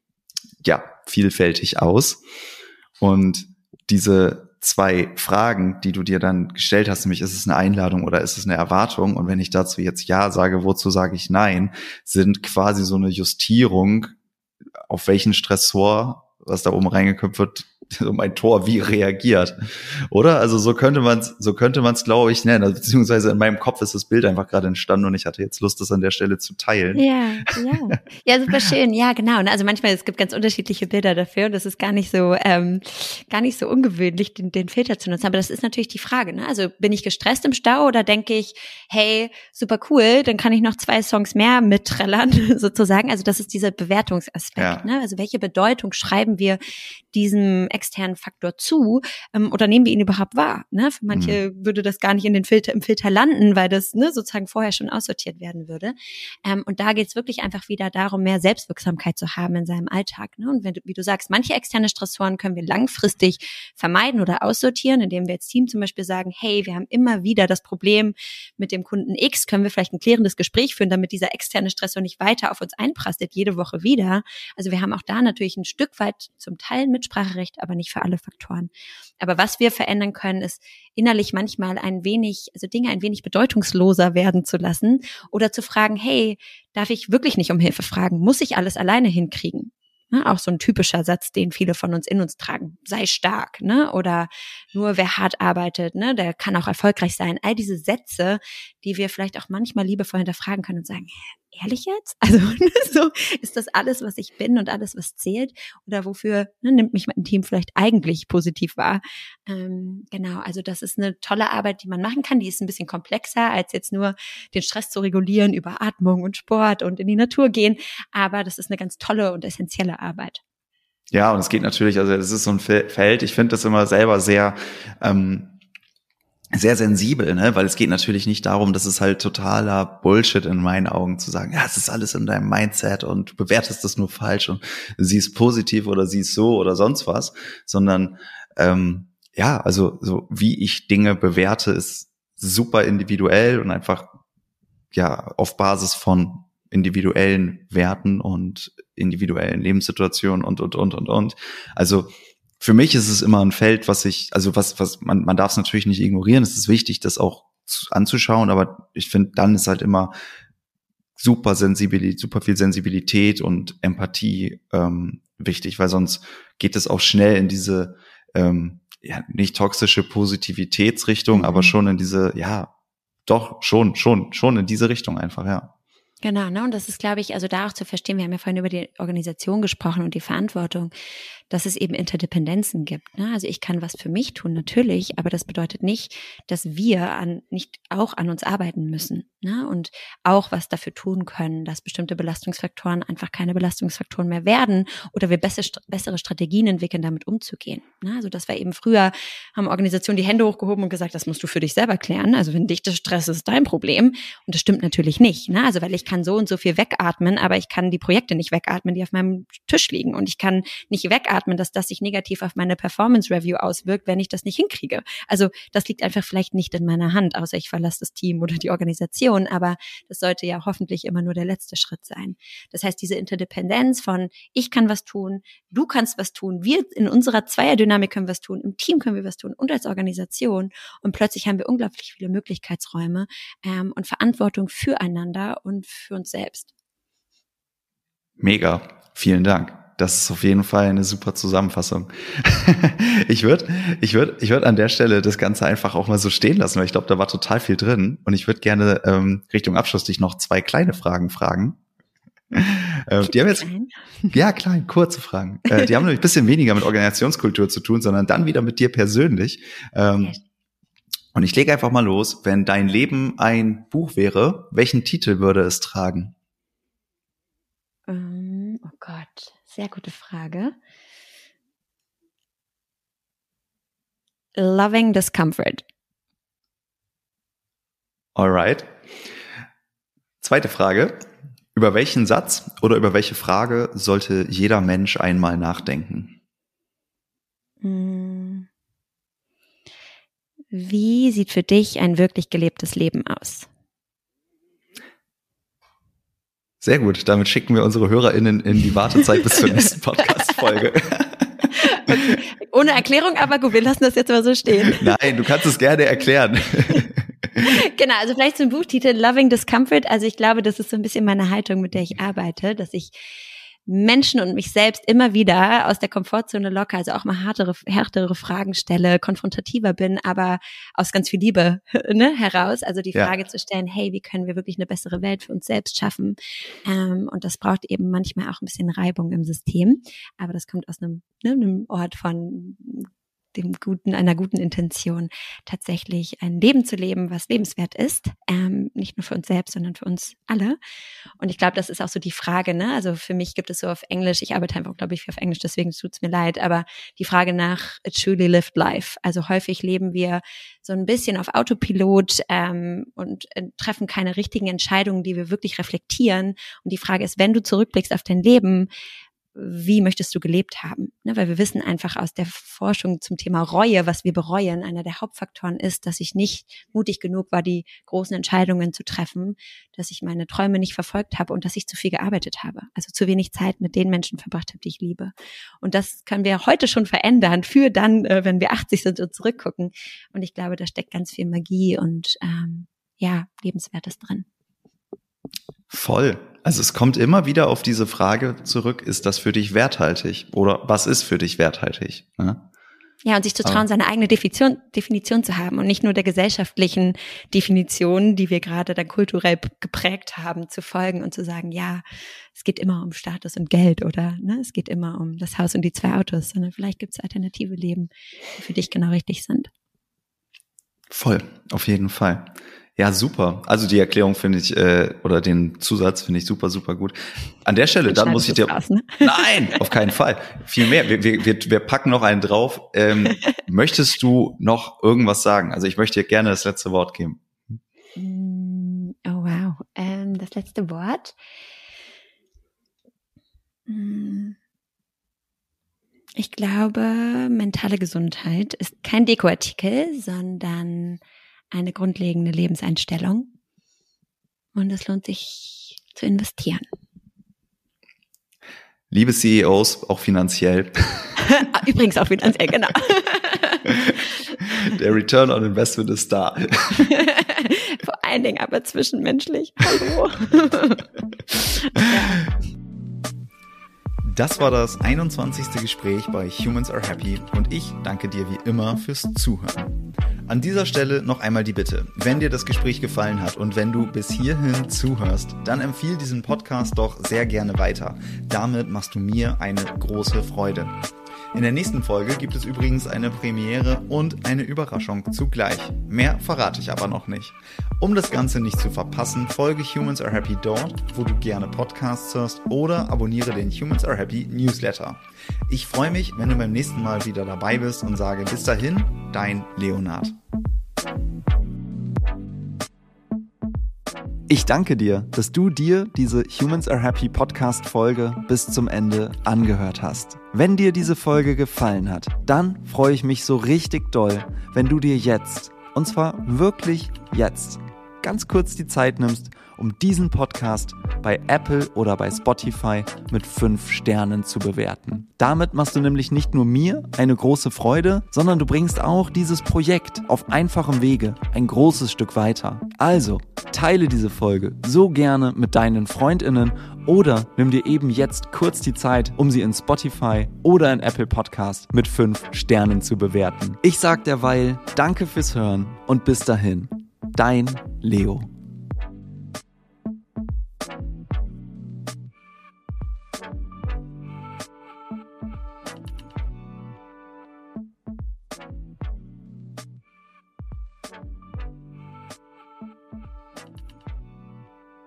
vielfältig aus. Und diese 2 Fragen, die du dir dann gestellt hast, nämlich ist es eine Einladung oder ist es eine Erwartung? Und wenn ich dazu jetzt Ja sage, wozu sage ich Nein, sind quasi so eine Justierung, auf welchen Stressor, was da oben reingeköpft wird, so mein Tor wie reagiert, oder? Also so könnte man es, glaube ich, nennen. Also, beziehungsweise in meinem Kopf ist das Bild einfach gerade entstanden, und ich hatte jetzt Lust, das an der Stelle zu teilen. Ja, super schön. Ja, genau. Also manchmal, es gibt ganz unterschiedliche Bilder dafür, und das ist gar nicht so ungewöhnlich, den Filter zu nutzen. Aber das ist natürlich die Frage, ne? Also bin ich gestresst im Stau, oder denke ich, hey, super cool, dann kann ich noch 2 Songs mehr mitträllern, sozusagen. Also das ist dieser Bewertungsaspekt, ne? Also welche Bedeutung schreiben wir diesem externen Faktor zu, oder nehmen wir ihn überhaupt wahr? Ne? Für manche würde das gar nicht im Filter landen, weil das sozusagen vorher schon aussortiert werden würde. Und da geht es wirklich einfach wieder darum, mehr Selbstwirksamkeit zu haben in seinem Alltag. Ne? Und wie du sagst, manche externe Stressoren können wir langfristig vermeiden oder aussortieren, indem wir als Team zum Beispiel sagen, hey, wir haben immer wieder das Problem mit dem Kunden X, können wir vielleicht ein klärendes Gespräch führen, damit dieser externe Stressor nicht weiter auf uns einprasselt, jede Woche wieder. Also wir haben auch da natürlich ein Stück weit zum Teil Mitspracherecht, aber nicht für alle Faktoren. Aber was wir verändern können, ist innerlich manchmal Dinge ein wenig bedeutungsloser werden zu lassen oder zu fragen, hey, darf ich wirklich nicht um Hilfe fragen? Muss ich alles alleine hinkriegen? Ne, auch so ein typischer Satz, den viele von uns in uns tragen. Sei stark, ne? Oder nur wer hart arbeitet, ne, der kann auch erfolgreich sein. All diese Sätze, die wir vielleicht auch manchmal liebevoll hinterfragen können und sagen, ehrlich jetzt? Also so ist das alles, was ich bin und alles, was zählt? Oder wofür nimmt mich mein Team vielleicht eigentlich positiv wahr? Genau, also das ist eine tolle Arbeit, die man machen kann. Die ist ein bisschen komplexer, als jetzt nur den Stress zu regulieren über Atmung und Sport und in die Natur gehen. Aber das ist eine ganz tolle und essentielle Arbeit. Ja, und es geht natürlich, also das ist so ein Feld, ich finde das immer selber sehr sehr sensibel, ne, weil es geht natürlich nicht darum, dass es halt totaler Bullshit in meinen Augen zu sagen, ja, es ist alles in deinem Mindset und du bewertest das nur falsch und siehst positiv oder siehst so oder sonst was, sondern ja, also so wie ich Dinge bewerte, ist super individuell und einfach ja auf Basis von individuellen Werten und individuellen Lebenssituationen und. Also für mich ist es immer ein Feld, was man darf es natürlich nicht ignorieren. Es ist wichtig, das auch anzuschauen, aber ich finde, dann ist halt immer super viel Sensibilität und Empathie wichtig, weil sonst geht es auch schnell in diese nicht toxische Positivitätsrichtung, aber schon in diese, ja, doch schon in diese Richtung einfach, ja. Genau, ne? Und das ist, glaube ich, also da auch zu verstehen, wir haben ja vorhin über die Organisation gesprochen und die Verantwortung, dass es eben Interdependenzen gibt. Ne? Also ich kann was für mich tun, natürlich, aber das bedeutet nicht, dass wir nicht auch an uns arbeiten müssen, ne? Und auch was dafür tun können, dass bestimmte Belastungsfaktoren einfach keine Belastungsfaktoren mehr werden oder wir bessere Strategien entwickeln, damit umzugehen. Ne? Also das war eben früher, haben Organisationen die Hände hochgehoben und gesagt, das musst du für dich selber klären. Also wenn dich das stresst, ist dein Problem. Und das stimmt natürlich nicht. Ne? Also weil ich kann so und so viel wegatmen, aber ich kann die Projekte nicht wegatmen, die auf meinem Tisch liegen. Und ich kann nicht wegatmen, dass das sich negativ auf meine Performance Review auswirkt, wenn ich das nicht hinkriege. Also das liegt einfach vielleicht nicht in meiner Hand, außer ich verlasse das Team oder die Organisation, aber das sollte ja hoffentlich immer nur der letzte Schritt sein. Das heißt, diese Interdependenz von ich kann was tun, du kannst was tun, wir in unserer Zweierdynamik können was tun, im Team können wir was tun und als Organisation und plötzlich haben wir unglaublich viele Möglichkeitsräume und Verantwortung füreinander und für uns selbst. Mega, vielen Dank. Das ist auf jeden Fall eine super Zusammenfassung. Ich würde an der Stelle das Ganze einfach auch mal so stehen lassen, weil ich glaube, da war total viel drin. Und ich würde gerne Richtung Abschluss dich noch 2 kleine Fragen fragen. Die haben jetzt, ja, klein, kurze Fragen. Die haben nämlich ein bisschen weniger mit Organisationskultur zu tun, sondern dann wieder mit dir persönlich. Und ich lege einfach mal los. Wenn dein Leben ein Buch wäre, welchen Titel würde es tragen? Oh Gott, sehr gute Frage. Loving Discomfort. Alright. Zweite Frage. Über welchen Satz oder über welche Frage sollte jeder Mensch einmal nachdenken? Wie sieht für dich ein wirklich gelebtes Leben aus? Sehr gut, damit schicken wir unsere HörerInnen in die Wartezeit bis zur nächsten Podcast-Folge. Okay. Ohne Erklärung, aber gut, wir lassen das jetzt mal so stehen. Nein, du kannst es gerne erklären. Genau, also vielleicht zum Buchtitel Loving Discomfort. Also ich glaube, das ist so ein bisschen meine Haltung, mit der ich arbeite, dass ich Menschen und mich selbst immer wieder aus der Komfortzone locke, also auch mal härtere Fragen stelle, konfrontativer bin, aber aus ganz viel Liebe heraus. Also die Frage zu stellen, hey, wie können wir wirklich eine bessere Welt für uns selbst schaffen? Und das braucht eben manchmal auch ein bisschen Reibung im System. Aber das kommt aus einem Ort von einer guten Intention, tatsächlich ein Leben zu leben, was lebenswert ist, nicht nur für uns selbst, sondern für uns alle. Und ich glaube, das ist auch so die Frage, ne? Also für mich gibt es so auf Englisch, ich arbeite einfach, glaube ich, viel auf Englisch, deswegen tut's mir leid, aber die Frage nach a truly lived life. Also häufig leben wir so ein bisschen auf Autopilot und treffen keine richtigen Entscheidungen, die wir wirklich reflektieren. Und die Frage ist, wenn du zurückblickst auf dein Leben, wie möchtest du gelebt haben? Ne, weil wir wissen einfach aus der Forschung zum Thema Reue, was wir bereuen, einer der Hauptfaktoren ist, dass ich nicht mutig genug war, die großen Entscheidungen zu treffen, dass ich meine Träume nicht verfolgt habe und dass ich zu viel gearbeitet habe. Also zu wenig Zeit mit den Menschen verbracht habe, die ich liebe. Und das können wir heute schon verändern, für dann, wenn wir 80 sind und zurückgucken. Und ich glaube, da steckt ganz viel Magie und Lebenswertes drin. Voll. Also es kommt immer wieder auf diese Frage zurück, ist das für dich werthaltig? Oder was ist für dich werthaltig? Ja, und sich zu trauen, seine eigene Definition zu haben und nicht nur der gesellschaftlichen Definition, die wir gerade dann kulturell geprägt haben, zu folgen und zu sagen, ja, es geht immer um Status und Geld oder es geht immer um das Haus und die 2 Autos, sondern vielleicht gibt es alternative Leben, die für dich genau richtig sind. Voll, auf jeden Fall. Ja, super. Also die Erklärung finde ich, oder den Zusatz finde ich super, super gut. An der Stelle, dann muss ich dir... Raus, ne? Nein, auf keinen Fall. Viel mehr. Wir packen noch einen drauf. Möchtest du noch irgendwas sagen? Also ich möchte dir gerne das letzte Wort geben. Oh wow. Das letzte Wort. Ich glaube, mentale Gesundheit ist kein Dekoartikel, sondern eine grundlegende Lebenseinstellung. Und es lohnt sich zu investieren. Liebe CEOs, auch finanziell. Übrigens auch finanziell, genau. Der Return on Investment ist da. Vor allen Dingen aber zwischenmenschlich. Hallo. Ja. Das war das 21. Gespräch bei Humans Are Happy und ich danke dir wie immer fürs Zuhören. An dieser Stelle noch einmal die Bitte, wenn dir das Gespräch gefallen hat und wenn du bis hierhin zuhörst, dann empfiehl diesen Podcast doch sehr gerne weiter. Damit machst du mir eine große Freude. In der nächsten Folge gibt es übrigens eine Premiere und eine Überraschung zugleich. Mehr verrate ich aber noch nicht. Um das Ganze nicht zu verpassen, folge Humans Are Happy dort, wo du gerne Podcasts hörst oder abonniere den Humans Are Happy Newsletter. Ich freue mich, wenn du beim nächsten Mal wieder dabei bist und sage bis dahin, dein Leonhard. Ich danke dir, dass du dir diese Humans Are Happy Podcast-Folge bis zum Ende angehört hast. Wenn dir diese Folge gefallen hat, dann freue ich mich so richtig doll, wenn du dir jetzt, und zwar wirklich jetzt, ganz kurz die Zeit nimmst, um diesen Podcast bei Apple oder bei Spotify mit 5 Sternen zu bewerten. Damit machst du nämlich nicht nur mir eine große Freude, sondern du bringst auch dieses Projekt auf einfachem Wege ein großes Stück weiter. Also, teile diese Folge so gerne mit deinen FreundInnen oder nimm dir eben jetzt kurz die Zeit, um sie in Spotify oder in Apple Podcast mit 5 Sternen zu bewerten. Ich sag derweil Danke fürs Hören und bis dahin, dein Leo.